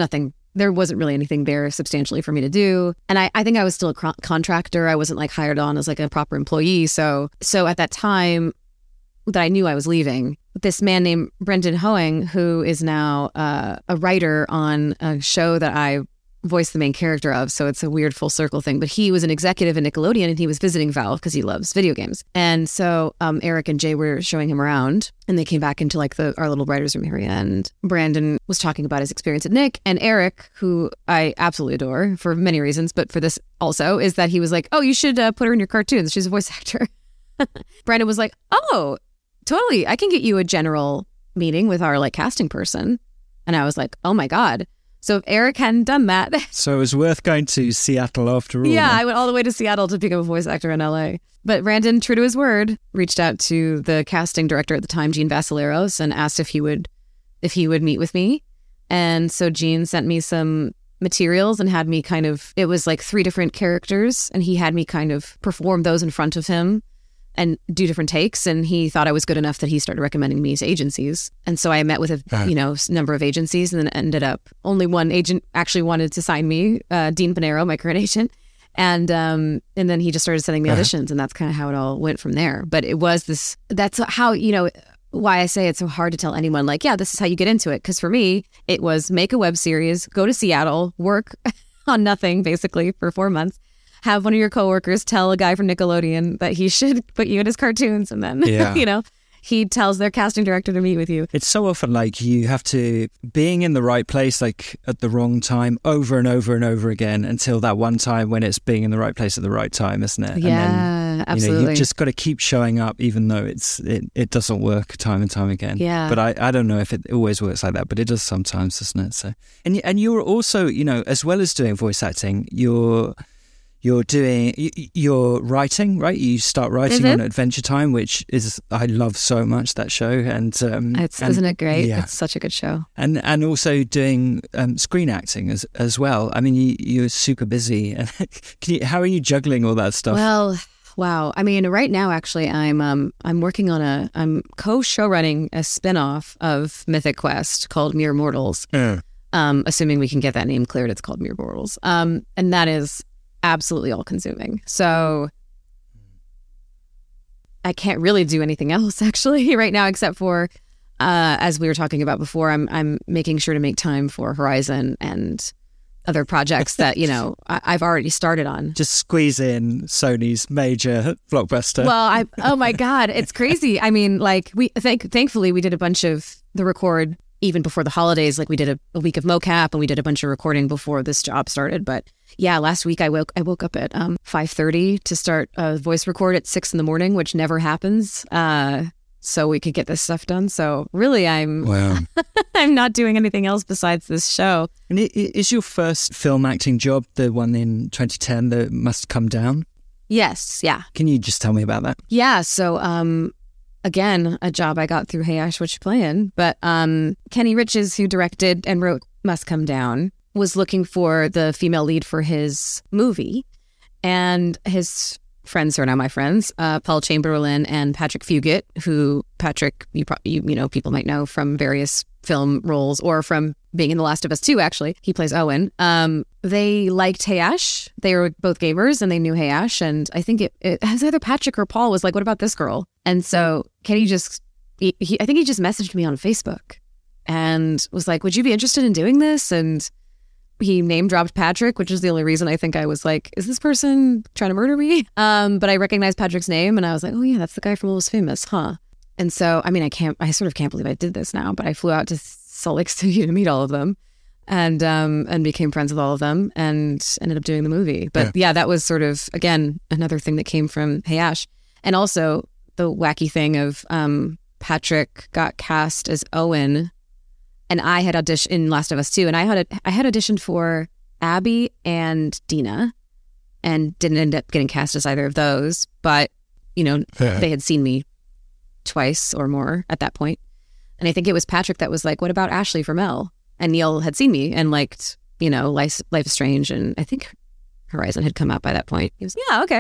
Speaker 8: there wasn't really anything there substantially for me to do. And I think I was still a contractor. I wasn't like hired on as like a proper employee. So at that time that I knew I was leaving, this man named Brendan Hoang, who is now a writer on a show that I voiced the main character of, so it's a weird full circle thing, but he was an executive at Nickelodeon and he was visiting Valve because he loves video games. And so Eric and Jay were showing him around and they came back into like our little writer's room area, and Brandon was talking about his experience at Nick, and Eric, who I absolutely adore for many reasons, but for this also, is that he was like, oh, you should put her in your cartoons. She's a voice actor. Brandon was like, oh, totally. I can get you a general meeting with our like casting person. And I was like, oh my God. So if Eric hadn't done that...
Speaker 7: So it was worth going to Seattle after all.
Speaker 8: Yeah,
Speaker 7: then.
Speaker 8: I went all the way to Seattle to pick up a voice actor in LA. But Brandon, true to his word, reached out to the casting director at the time, Gene Vasileros, and asked if he would meet with me. And so Gene sent me some materials and had me it was like 3 different characters, and he had me kind of perform those in front of him and do different takes, and he thought I was good enough that he started recommending me to agencies. And so I met with a number of agencies, and then ended up only one agent actually wanted to sign me, Dean Panero, my current agent, and then he just started sending me auditions, and that's kind of how it all went from there. But it was that's how, you know, why I say it's so hard to tell anyone like, yeah, this is how you get into it. Because for me, it was make a web series, go to Seattle, work on nothing basically for 4 months, have one of your coworkers tell a guy from Nickelodeon that he should put you in his cartoons, and then, you know, he tells their casting director to meet with you.
Speaker 7: It's so often like you have to being in the right place, like at the wrong time over and over and over again until that one time when it's being in the right place at the right time, isn't it?
Speaker 8: Yeah,
Speaker 7: and then,
Speaker 8: absolutely.
Speaker 7: You know, you've just got to keep showing up even though it doesn't work time and time again.
Speaker 8: Yeah.
Speaker 7: But I don't know if it always works like that, but it does sometimes, doesn't it? So, and you're also, you know, as well as doing voice acting, you're writing, right? You start writing on Adventure Time, which is, I love so much that show. And
Speaker 8: isn't it great?
Speaker 7: Yeah.
Speaker 8: It's such a good show.
Speaker 7: And also doing screen acting as well. I mean, you're super busy. How are you juggling all that stuff?
Speaker 8: Well, wow. I mean, right now, actually, I'm working on I'm co-showrunning a spinoff of Mythic Quest called Mere Mortals. Assuming we can get that name cleared, it's called Mere Mortals. And that is absolutely all consuming. So I can't really do anything else actually right now, except for as we were talking about before, I'm making sure to make time for Horizon and other projects that, you know, I've already started on.
Speaker 7: Just squeeze in Sony's major blockbuster.
Speaker 8: Well, oh my God, it's crazy. I mean, like thankfully we did a bunch of the record even before the holidays. Like we did a week of mocap and we did a bunch of recording before this job started. But yeah, last week I woke up at 5:30 to start a voice record at 6 a.m, which never happens. So we could get this stuff done. So really, I'm not doing anything else besides this show.
Speaker 7: And is your first film acting job the one in 2010 that Must Come Down?
Speaker 8: Yes. Yeah.
Speaker 7: Can you just tell me about that?
Speaker 8: Yeah. So again, a job I got through Hey Ash, What You Playin'? But Kenny Riches, who directed and wrote Must Come Down, was looking for the female lead for his movie, and his friends who are now my friends, Paul Chamberlain and Patrick Fugit, who Patrick, you know, people might know from various film roles or from being in The Last of Us 2, actually. He plays Owen. They liked Hey Ash. They were both gamers and they knew Hey Ash. And I think it has either Patrick or Paul was like, what about this girl? And so Kenny I think he just messaged me on Facebook and was like, would you be interested in doing this? And he name dropped Patrick, which is the only reason I think I was like, is this person trying to murder me? But I recognized Patrick's name and I was like, oh yeah, that's the guy from Almost Famous, huh? And so, I mean, I sort of can't believe I did this now, but I flew out to Salt Lake City to meet all of them and became friends with all of them and ended up doing the movie. But yeah, that was sort of, again, another thing that came from Hey Ash. And also the wacky thing of Patrick got cast as Owen and I had auditioned in Last of Us 2, and I had auditioned for Abby and Dina and didn't end up getting cast as either of those. But, you know, they had seen me twice or more at that point. And I think it was Patrick that was like, what about Ashley from Elle? And Neil had seen me and liked, you know, Life is Strange. And I think Horizon had come out by that point. He was, yeah, okay.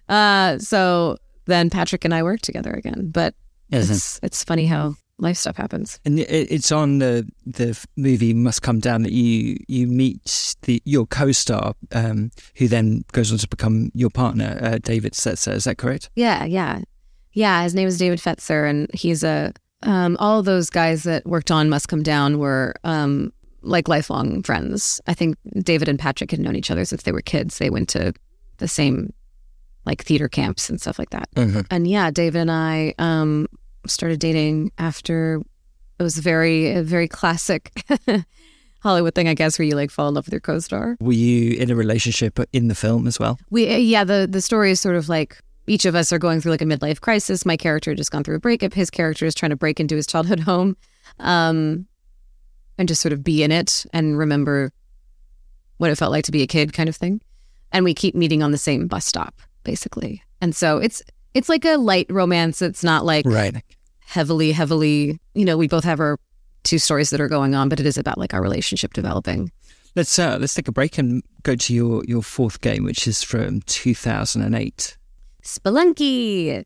Speaker 8: So then Patrick and I worked together again. But it's funny how life stuff happens.
Speaker 7: And it's on the movie Must Come Down that you meet your co-star, who then goes on to become your partner, David Fetzer. Is that correct?
Speaker 8: Yeah. His name is David Fetzer, and he's all of those guys that worked on Must Come Down were like lifelong friends. I think David and Patrick had known each other since they were kids. They went to the same like theater camps and stuff like that. Mm-hmm. And yeah, David and I started dating after it was a very classic Hollywood thing, I guess, where you like fall in love with your co-star.
Speaker 7: Were you in a relationship in the film as well?
Speaker 8: The story is sort of like each of us are going through like a midlife crisis. My character had just gone through a breakup. His character is trying to break into his childhood home and just sort of be in it and remember what it felt like to be a kid kind of thing. And we keep meeting on the same bus stop, basically. And so it's like a light romance. It's not like heavily, we both have our two stories that are going on, but it is about like our relationship developing.
Speaker 7: Let's take a break and go to your fourth game, which is from 2008.
Speaker 8: Spelunky.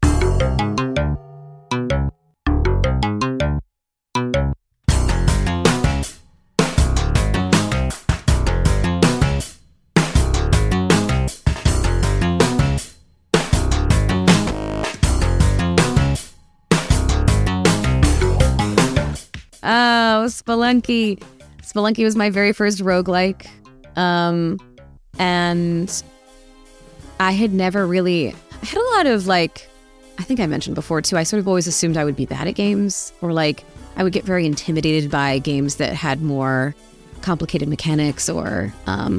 Speaker 8: Oh, Spelunky. Spelunky was my very first roguelike. And I had never really... I had a lot of like... I think I mentioned before too, I sort of always assumed I would be bad at games. Or like, I would get very intimidated by games that had more complicated mechanics or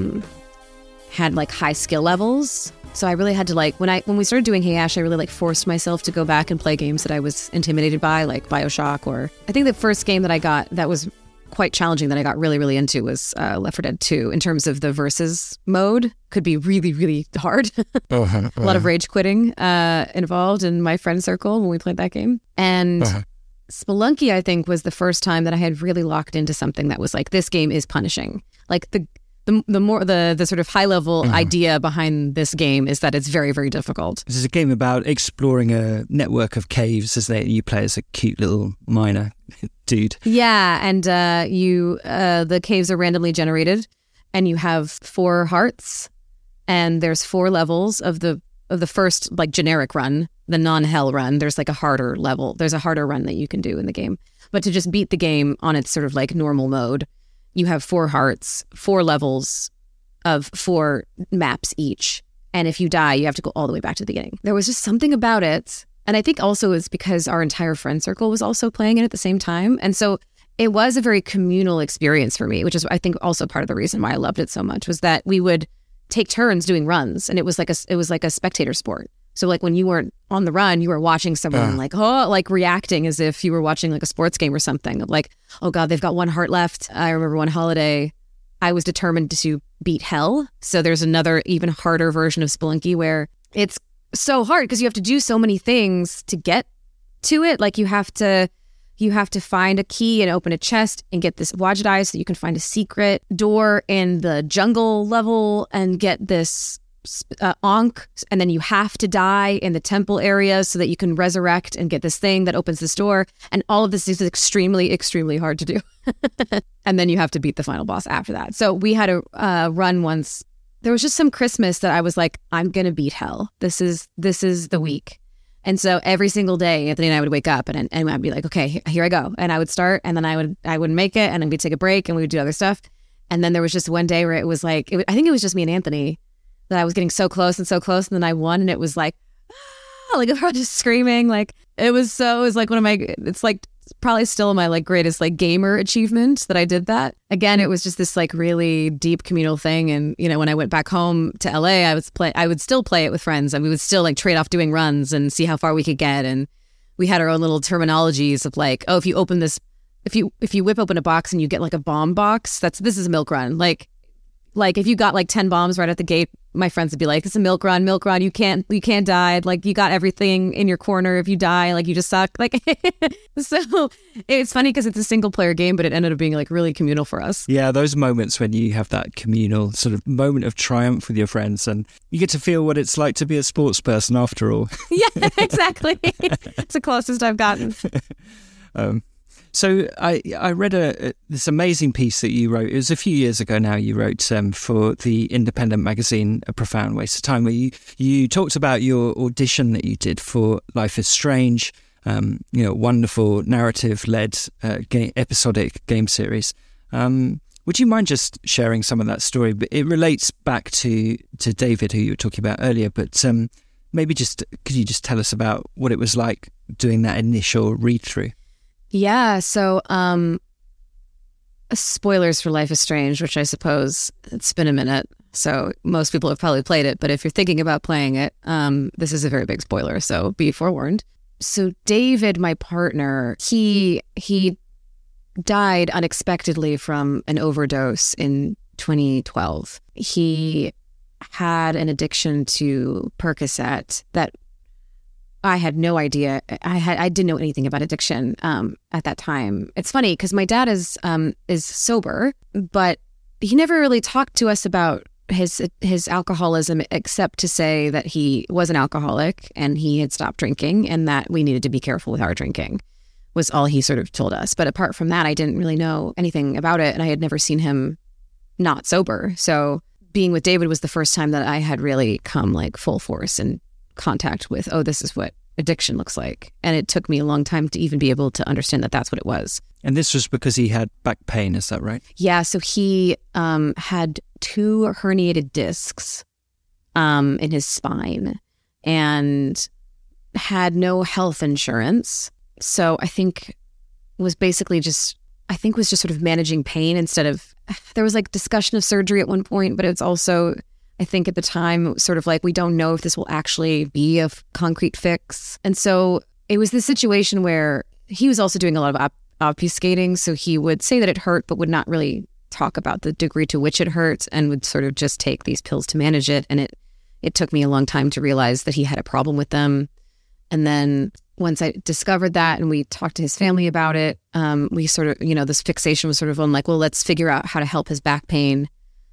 Speaker 8: had like high skill levels. So I really had to like... When we started doing Hey Ash, I really like forced myself to go back and play games that I was intimidated by, like BioShock, or... I think the first game that I got that was quite challenging that I got really, really into was Left 4 Dead 2 in terms of the versus mode. Could be really, really hard. A lot of rage quitting involved in my friend circle when we played that game. And Spelunky, I think, was the first time that I had really locked into something that was like, this game is punishing. Like the sort of high level idea behind this game is that it's very, very difficult.
Speaker 7: This is a game about exploring a network of caves you play as a cute little miner dude.
Speaker 8: Yeah, and the caves are randomly generated, and you have 4 hearts, and there's 4 levels of the first like generic run, the non-hell run. There's like a harder level. There's a harder run that you can do in the game. But to just beat the game on its sort of like normal mode, you have 4 hearts, 4 levels of 4 maps each. And if you die, you have to go all the way back to the beginning. There was just something about it. And I think also it's because our entire friend circle was also playing it at the same time. And so it was a very communal experience for me, which is, I think, also part of the reason why I loved it so much, was that we would take turns doing runs. And it was like a spectator sport. So like when you weren't on the run, you were watching someone like reacting as if you were watching like a sports game or something. Like, oh God, they've got 1 heart left. I remember one holiday, I was determined to beat hell. So there's another even harder version of Spelunky where it's so hard because you have to do so many things to get to it. Like you have to find a key and open a chest and get this Wadjet Eye so you can find a secret door in the jungle level and get this Ankh, and then you have to die in the temple area so that you can resurrect and get this thing that opens this door. And all of this is extremely, extremely hard to do. And then you have to beat the final boss after that. So we had a run once. There was just some Christmas that I was like, I'm going to beat hell. This is the week. And so every single day, Anthony and I would wake up and I'd be like, okay, here I go. And I would start, and then I wouldn't make it, and then we'd take a break and we would do other stuff. And then there was just one day where it was like, I think it was just me and Anthony, that I was getting so close, and then I won, and it was like, like I was just screaming. Like it was like one of my, it's like probably still my like greatest like gamer achievement that I did that. Again, it was just this like really deep communal thing. And you know, when I went back home to LA, I would still play it with friends, and we would still like trade off doing runs and see how far we could get. And we had our own little terminologies of like, oh, if you open this, if you whip open a box and you get like a bomb box, this is a milk run. Like Like if you got like 10 bombs right at the gate, my friends would be like, it's a milk run, you can't die. Like you got everything in your corner. If you die, like you just suck. Like, so it's funny because it's a single player game, but it ended up being like really communal for us.
Speaker 7: Yeah, those moments when you have that communal sort of moment of triumph with your friends and you get to feel what it's like to be a sports person after all.
Speaker 8: Yeah, exactly. It's the closest I've gotten.
Speaker 7: So I read this amazing piece that you wrote. It was a few years ago now. You wrote for the independent magazine, A Profound Waste of Time, where you talked about your audition that you did for Life is Strange, wonderful narrative-led episodic game series. Would you mind just sharing some of that story? But it relates back to David, who you were talking about earlier. But maybe could you just tell us about what it was like doing that initial read-through?
Speaker 8: Yeah, so spoilers for Life is Strange, which I suppose it's been a minute, so most people have probably played it, but if you're thinking about playing it, this is a very big spoiler, so be forewarned. So David, my partner, he died unexpectedly from an overdose in 2012. He had an addiction to Percocet that I had no idea. I didn't know anything about addiction at that time. It's funny because my dad is sober, but he never really talked to us about his alcoholism except to say that he was an alcoholic and he had stopped drinking and that we needed to be careful with our drinking was all he sort of told us. But apart from that, I didn't really know anything about it and I had never seen him not sober. So being with David was the first time that I had really come like full force and contact with, this is what addiction looks like. And it took me a long time to even be able to understand that that's what it was.
Speaker 7: And this was because he had back pain, is that right?
Speaker 8: Yeah, so he had 2 herniated discs in his spine and had no health insurance. So I think was just sort of managing pain instead of, there was like discussion of surgery at one point, but it's also, I think at the time, sort of like, we don't know if this will actually be a concrete fix. And so it was this situation where he was also doing a lot of obfuscating. So he would say that it hurt, but would not really talk about the degree to which it hurt and would sort of just take these pills to manage it. And it took me a long time to realize that he had a problem with them. And then once I discovered that and we talked to his family about it, we sort of, this fixation was sort of on like, well, let's figure out how to help his back pain.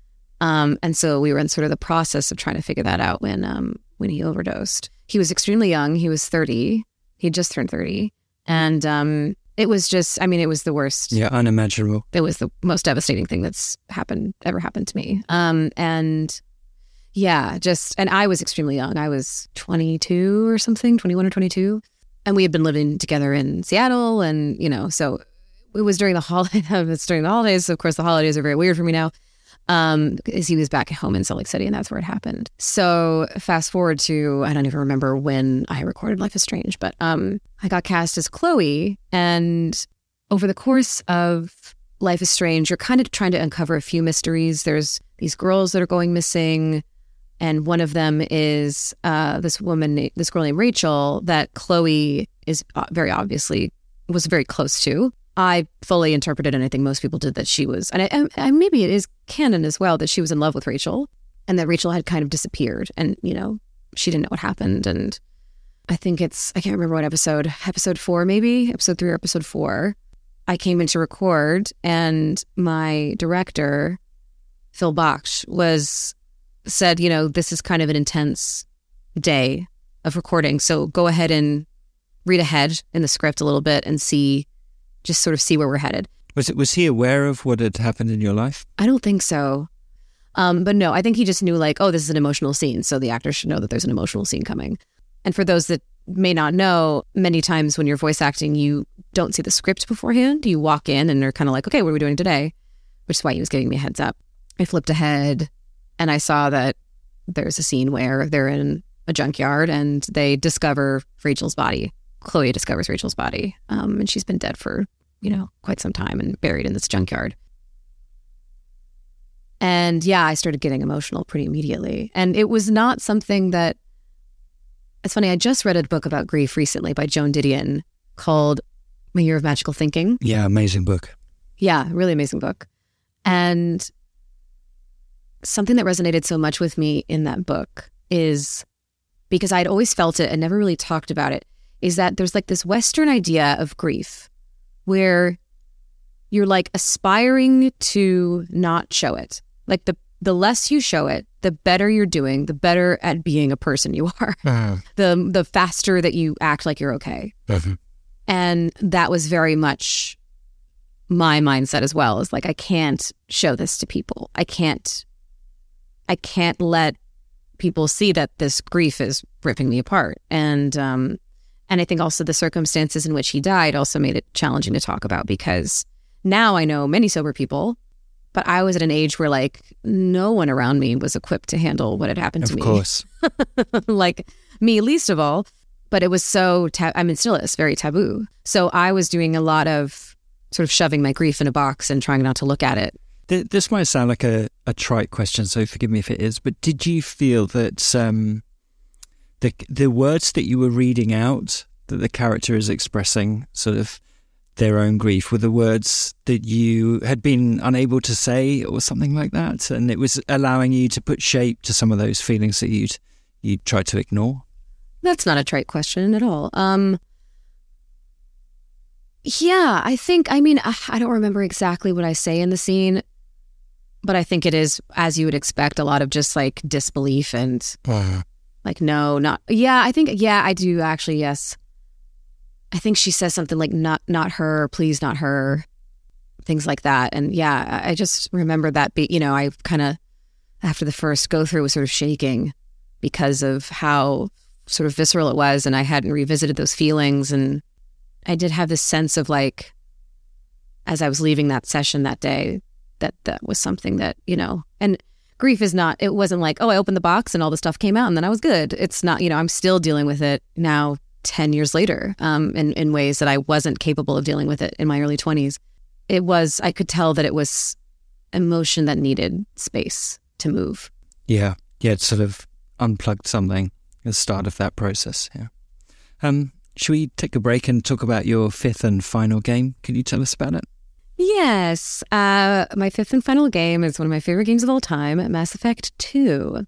Speaker 8: And so we were in sort of the process of trying to figure that out when he overdosed. He was extremely young. He was 30. He just turned 30. And it was just, it was the worst.
Speaker 7: Yeah, unimaginable.
Speaker 8: It was the most devastating thing that's ever happened to me. And yeah, and I was extremely young. I was 22 or something, 21 or 22. And we had been living together in Seattle. And, so it was during the holidays. So of course, the holidays are very weird for me now. Because he was back at home in Salt Lake City and that's where it happened. So fast forward to, I don't even remember when I recorded Life is Strange, but I got cast as Chloe. And over the course of Life is Strange, you're kind of trying to uncover a few mysteries. There's these girls that are going missing. And one of them is this girl named Rachel that Chloe is was very close to. I fully interpreted, and I think most people did, that she was, and maybe it is canon as well, that she was in love with Rachel and that Rachel had kind of disappeared and, she didn't know what happened. And I think I can't remember what episode 4, maybe episode 3 or episode 4, I came in to record and my director, Phil Baksh, said, this is kind of an intense day of recording. So go ahead and read ahead in the script a little bit and just sort of see where we're headed.
Speaker 7: Was he aware of what had happened in your life?
Speaker 8: I don't think so. But no, I think he just knew like, this is an emotional scene. So the actor should know that there's an emotional scene coming. And for those that may not know, many times when you're voice acting, you don't see the script beforehand. You walk in and they're kind of like, okay, what are we doing today? Which is why he was giving me a heads up. I flipped ahead and I saw that there's a scene where they're in a junkyard and they discover Rachel's body. Chloe discovers Rachel's body, and she's been dead for, quite some time and buried in this junkyard. And yeah, I started getting emotional pretty immediately. And it was not something that, it's funny, I just read a book about grief recently by Joan Didion called My Year of Magical Thinking.
Speaker 7: Yeah, amazing book.
Speaker 8: Yeah, really amazing book. And something that resonated so much with me in that book is, because I'd always felt it and never really talked about it, is that there's like this Western idea of grief where you're like aspiring to not show it. Like the less you show it, the better you're doing, the better at being a person you are. The faster that you act like you're okay. And that was very much my mindset as well. Is like, I can't show this to people. I can't let people see that this grief is ripping me apart. And I think also the circumstances in which he died also made it challenging to talk about, because now I know many sober people, but I was at an age where like no one around me was equipped to handle what had happened to me.
Speaker 7: Of course.
Speaker 8: Like me least of all. But it was so, still is very taboo. So I was doing a lot of sort of shoving my grief in a box and trying not to look at it.
Speaker 7: This might sound like a trite question, so forgive me if it is, but did you feel that the words that you were reading out, that the character is expressing sort of their own grief, were the words that you had been unable to say or something like that? And it was allowing you to put shape to some of those feelings that you'd tried to ignore?
Speaker 8: That's not a trite question at all. Yeah, I don't remember exactly what I say in the scene, but I think it is, as you would expect, a lot of just like disbelief and like, no, not, yeah, I think, yeah, I do actually, yes. I think she says something like, not her, please, not her, things like that. And yeah, I just remember that, I kind of, after the first go through, was sort of shaking because of how sort of visceral it was, and I hadn't revisited those feelings. And I did have this sense of like, as I was leaving that session that day, that was something that, and grief is not, it wasn't like, oh, I opened the box and all the stuff came out and then I was good. It's not, I'm still dealing with it now 10 years later, in ways that I wasn't capable of dealing with it in my early 20s. I could tell that it was emotion that needed space to move.
Speaker 7: Yeah. Yeah. It sort of unplugged something at the start of that process. Yeah. Should we take a break and talk about your fifth and final game? Can you tell us about it?
Speaker 8: Yes. My fifth and final game is one of my favorite games of all time, Mass Effect 2.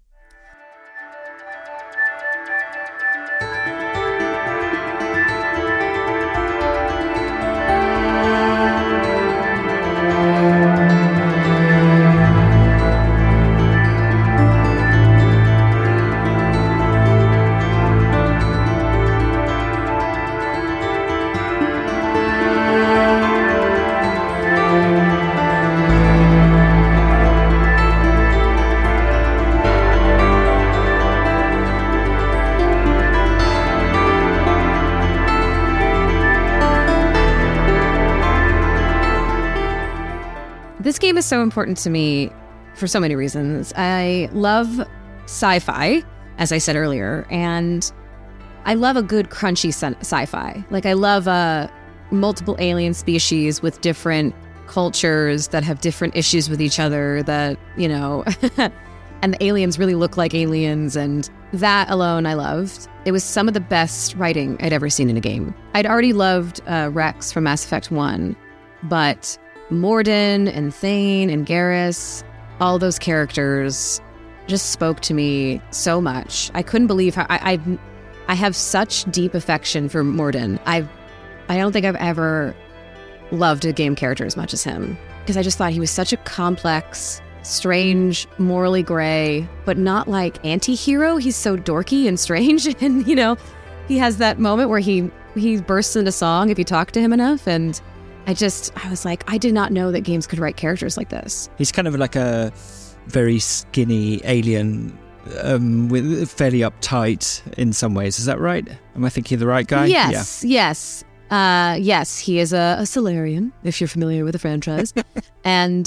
Speaker 8: This game is so important to me for so many reasons. I love sci-fi, as I said earlier, and I love a good crunchy sci-fi. Like, I love multiple alien species with different cultures that have different issues with each other that, and the aliens really look like aliens, and that alone I loved. It was some of the best writing I'd ever seen in a game. I'd already loved Rex from Mass Effect 1, but Mordin and Thane and Garrus, all those characters just spoke to me so much. I couldn't believe how I have such deep affection for Mordin. I don't think I've ever loved a game character as much as him, because I just thought he was such a complex, strange, morally gray, but not like anti-hero. He's so dorky and strange, and he has that moment where he bursts into song if you talk to him enough, and I was like, I did not know that games could write characters like this.
Speaker 7: He's kind of like a very skinny alien, with fairly uptight in some ways. Is that right? Am I thinking of the right guy?
Speaker 8: Yes, yeah. Yes, he is a Solarian, if you're familiar with the franchise. and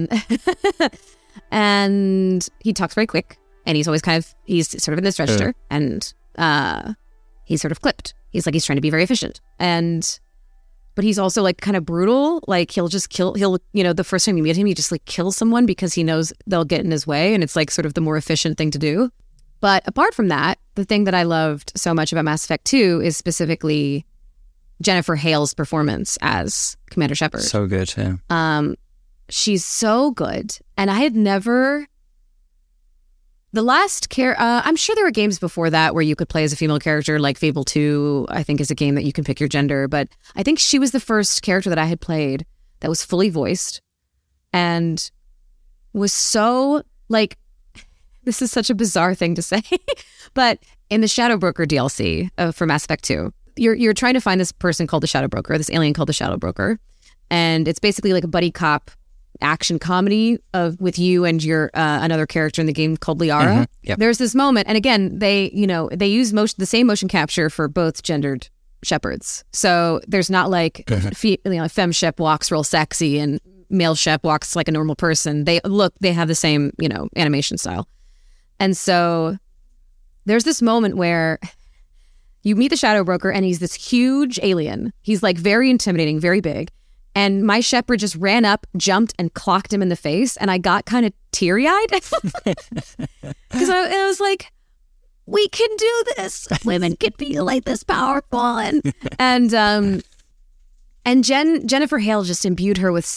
Speaker 8: and he talks very quick, and he's always he's sort of in this register, and he's sort of clipped. He's trying to be very efficient, but he's also like kind of brutal. Like he'll the first time you meet him, he just like kills someone because he knows they'll get in his way. And it's like sort of the more efficient thing to do. But apart from that, the thing that I loved so much about Mass Effect 2 is specifically Jennifer Hale's performance as Commander Shepard.
Speaker 7: So good, yeah.
Speaker 8: She's so good. And I had never The last I'm sure there were games before that where you could play as a female character, like Fable 2, I think is a game that you can pick your gender. But I think she was the first character that I had played that was fully voiced and was so, like, this is such a bizarre thing to say, but in the Shadow Broker DLC for Mass Effect 2, you're trying to find this person called the Shadow Broker, this alien called the Shadow Broker. And it's basically like a buddy cop action comedy with you and your another character in the game called Liara.
Speaker 7: Mm-hmm. Yep.
Speaker 8: There's this moment, and again, they use the same motion capture for both gendered shepherds. So there's not like femme shep walks real sexy and male shep walks like a normal person. They have the same animation style. And so there's this moment where you meet the Shadow Broker, and he's this huge alien. He's like very intimidating, very big. And my shepherd just ran up, jumped, and clocked him in the face. And I got kind of teary-eyed. Because I was like, we can do this. Women can be like this powerful. And Jennifer Hale just imbued her with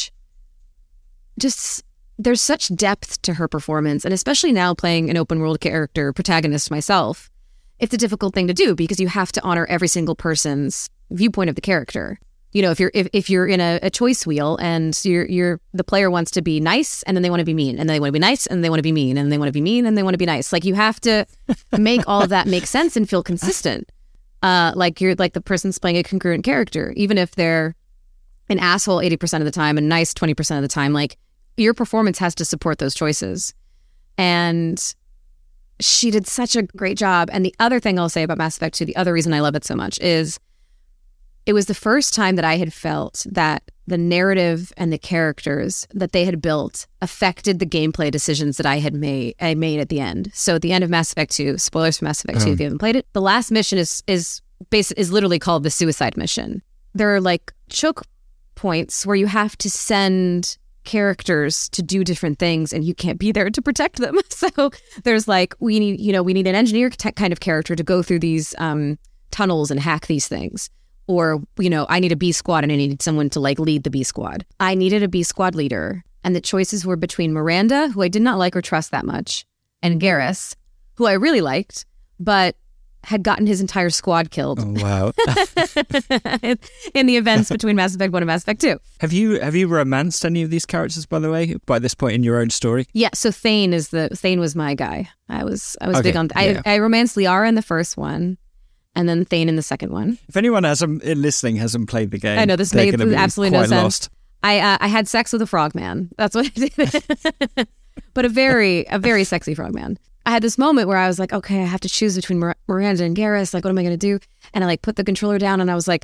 Speaker 8: there's such depth to her performance. And especially now playing an open world character, protagonist myself, it's a difficult thing to do because you have to honor every single person's viewpoint of the character. If you're in a choice wheel and the player wants to be nice and then they want to be mean and then they want to be nice and they want to be mean and they want to be mean and they want to be nice. Like you have to make all of that make sense and feel consistent. Like you're like the person's playing a congruent character, even if they're an asshole 80% of the time and nice 20% of the time. Like your performance has to support those choices. And she did such a great job. And the other thing I'll say about Mass Effect 2, the other reason I love it so much is it was the first time that I had felt that the narrative and the characters that they had built affected the gameplay decisions that I made at the end. So at the end of Mass Effect 2, spoilers for Mass Effect 2 if you haven't played it, the last mission is literally called the suicide mission. There are like choke points where you have to send characters to do different things and you can't be there to protect them. So there's like, we need an engineer kind of character to go through these tunnels and hack these things. Or, I need a B squad and I need someone to like lead the B squad. I needed a B squad leader. And the choices were between Miranda, who I did not like or trust that much, and Garrus, who I really liked, but had gotten his entire squad killed.
Speaker 7: Oh, wow.
Speaker 8: in the events between Mass Effect 1 and Mass Effect 2.
Speaker 7: Have you romanced any of these characters, by the way, by this point in your own story?
Speaker 8: Yeah, so Thane was my guy. I was big on I romanced Liara in the first one. And then Thane in the second one.
Speaker 7: If anyone hasn't played the game,
Speaker 8: I know this made absolutely no sense.
Speaker 7: Lost.
Speaker 8: I had sex with a frogman. That's what I did. But a very sexy frogman. I had this moment where I was like, okay, I have to choose between Miranda and Garrus. Like, what am I going to do? And I like put the controller down and I was like,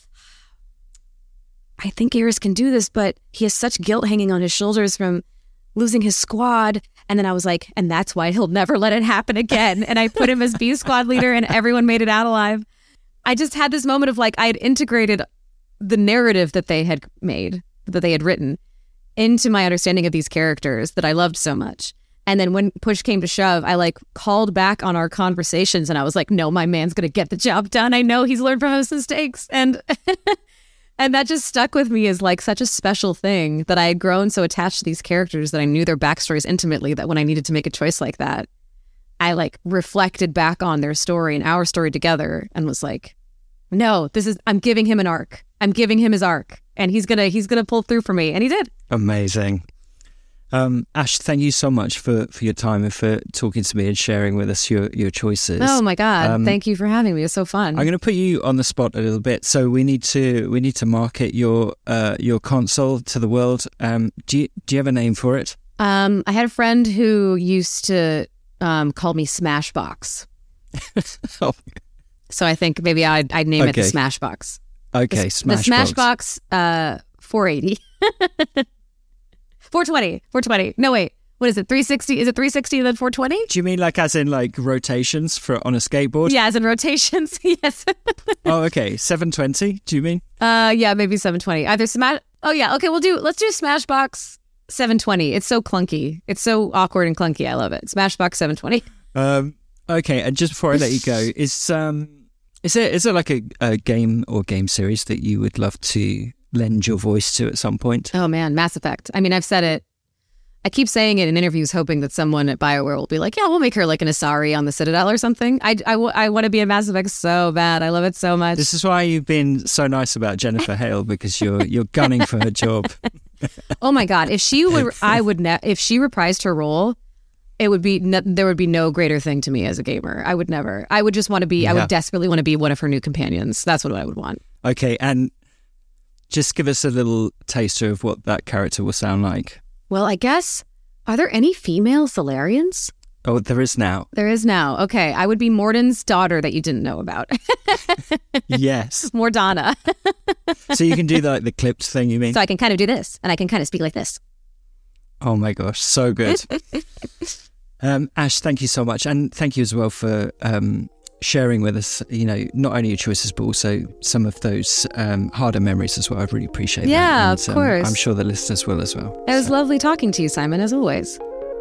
Speaker 8: I think Garrus can do this, but he has such guilt hanging on his shoulders from losing his squad. And then I was like, and that's why he'll never let it happen again. And I put him as B squad leader and everyone made it out alive. I just had this moment of like, I had integrated the narrative that they had made, that they had written, into my understanding of these characters that I loved so much. And then when push came to shove, I like called back on our conversations and I was like, no, my man's going to get the job done. I know he's learned from his mistakes. And and that just stuck with me as like such a special thing that I had grown so attached to these characters that I knew their backstories intimately, that when I needed to make a choice like that, I like reflected back on their story and our story together and was like, no, I'm giving him an arc. I'm giving him his arc and he's gonna pull through for me. And he did.
Speaker 7: Amazing. Ash, thank you so much for your time and for talking to me and sharing with us your choices.
Speaker 8: Oh my God. Thank you for having me. It was so fun.
Speaker 7: I'm going to put you on the spot a little bit. So we need to market your console to the world. Do you have a name for it?
Speaker 8: I had a friend who used to call me Smashbox.
Speaker 7: Oh.
Speaker 8: So I think maybe I'd name it the Smashbox.
Speaker 7: Okay,
Speaker 8: Smashbox. The Smashbox 480. 420. No, wait. What is it? 360? Is it 360 and then 420?
Speaker 7: Do you mean like as in like rotations on a skateboard?
Speaker 8: Yeah, as in rotations. Yes.
Speaker 7: Oh, okay. 720, do you mean?
Speaker 8: Yeah, maybe 720. Either Smash... Oh, yeah. Okay, let's do Smashbox 720. It's so clunky. It's so awkward and clunky. I love it. Smashbox 720.
Speaker 7: Okay, and just before I let you go, is there like a game or game series that you would love to lend your voice to at some point?
Speaker 8: Oh man, Mass Effect. I mean, I've said it I keep saying it in interviews, hoping that someone at BioWare will be like, yeah, we'll make her like an Asari on the Citadel or something. I want to be in Mass Effect so bad. I love it so much.
Speaker 7: This is why you've been so nice about Jennifer Hale, because you're gunning for her job.
Speaker 8: Oh my God. If she would, if she reprised her role, it would be, there would be no greater thing to me as a gamer. I would never. I would just want to be, I would desperately want to be one of her new companions. That's what I would want.
Speaker 7: Okay. And just give us a little taster of what that character will sound like.
Speaker 8: Well, I guess, are there any female Salarians?
Speaker 7: Oh, there is now.
Speaker 8: There is now. Okay. I would be Morden's daughter that you didn't know about.
Speaker 7: Yes.
Speaker 8: Mordana.
Speaker 7: So you can do the clipped thing, you mean?
Speaker 8: So I can kind of do this, and I can kind of speak like this.
Speaker 7: Oh my gosh, so good. Ash, thank you so much. And thank you as well for sharing with us, not only your choices, but also some of those harder memories as well. I really appreciate that.
Speaker 8: Yeah, of course.
Speaker 7: I'm sure the listeners will as well.
Speaker 8: It was lovely talking to you, Simon, as always.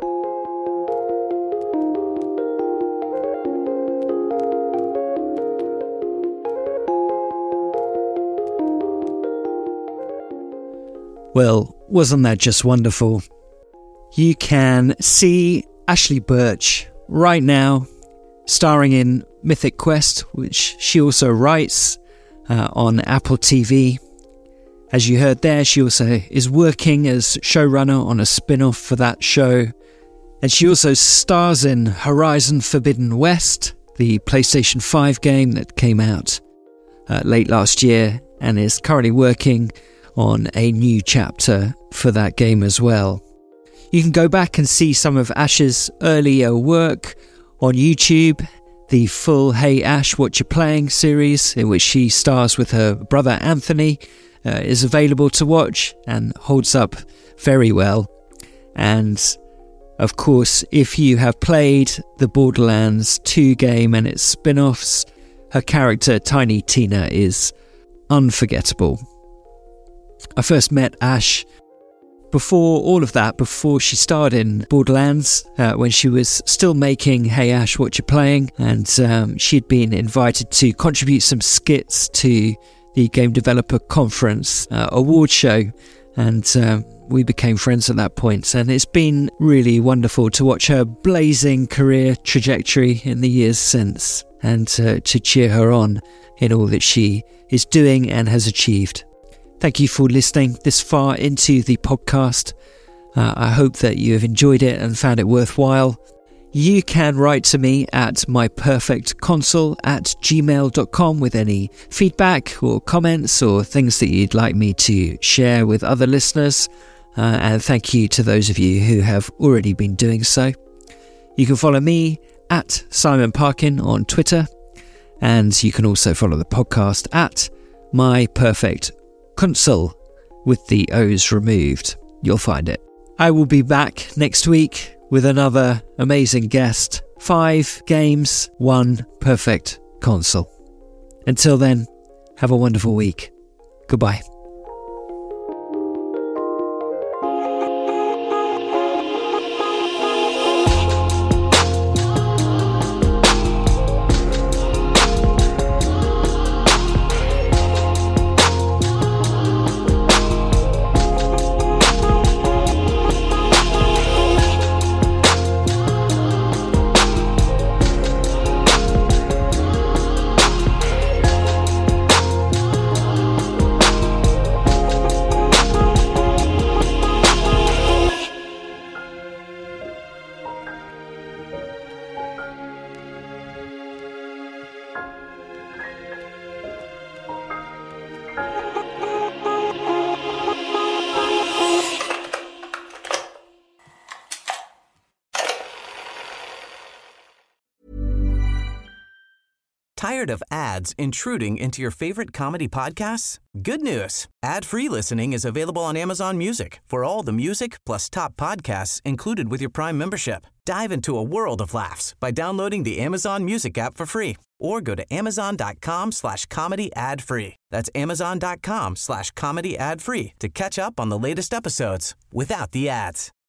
Speaker 7: Well, wasn't that just wonderful? You can see Ashley Birch right now starring in Mythic Quest, which she also writes on Apple TV. As you heard there, she also is working as showrunner on a spin-off for that show. And she also stars in Horizon Forbidden West, the PlayStation 5 game that came out late last year, and is currently working on a new chapter for that game as well. You can go back and see some of Ash's earlier work on YouTube. The full Hey Ash, What You Playing series, in which she stars with her brother Anthony, is available to watch and holds up very well. And of course, if you have played the Borderlands 2 game and its spin-offs, her character Tiny Tina is unforgettable. I first met Ash before all of that, before she starred in Borderlands, when she was still making Hey Ash, What You Playing, and she'd been invited to contribute some skits to the Game Developer Conference award show, and we became friends at that point. And it's been really wonderful to watch her blazing career trajectory in the years since, and to cheer her on in all that she is doing and has achieved. Thank you for listening this far into the podcast. I hope that you have enjoyed it and found it worthwhile. You can write to me at myperfectconsole@gmail.com with any feedback or comments or things that you'd like me to share with other listeners. And thank you to those of you who have already been doing so. You can follow me at Simon Parkin on Twitter. And you can also follow the podcast at myperfectconsole with the O's removed. You'll find it. I will be back next week with another amazing guest. 5 games, 1 perfect console. Until then, have a wonderful week. Goodbye.
Speaker 11: Tired of ads intruding into your favorite comedy podcasts? Good news. Ad-free listening is available on Amazon Music for all the music plus top podcasts included with your Prime membership. Dive into a world of laughs by downloading the Amazon Music app for free or go to amazon.com/comedy ad-free. That's amazon.com/comedy ad-free to catch up on the latest episodes without the ads.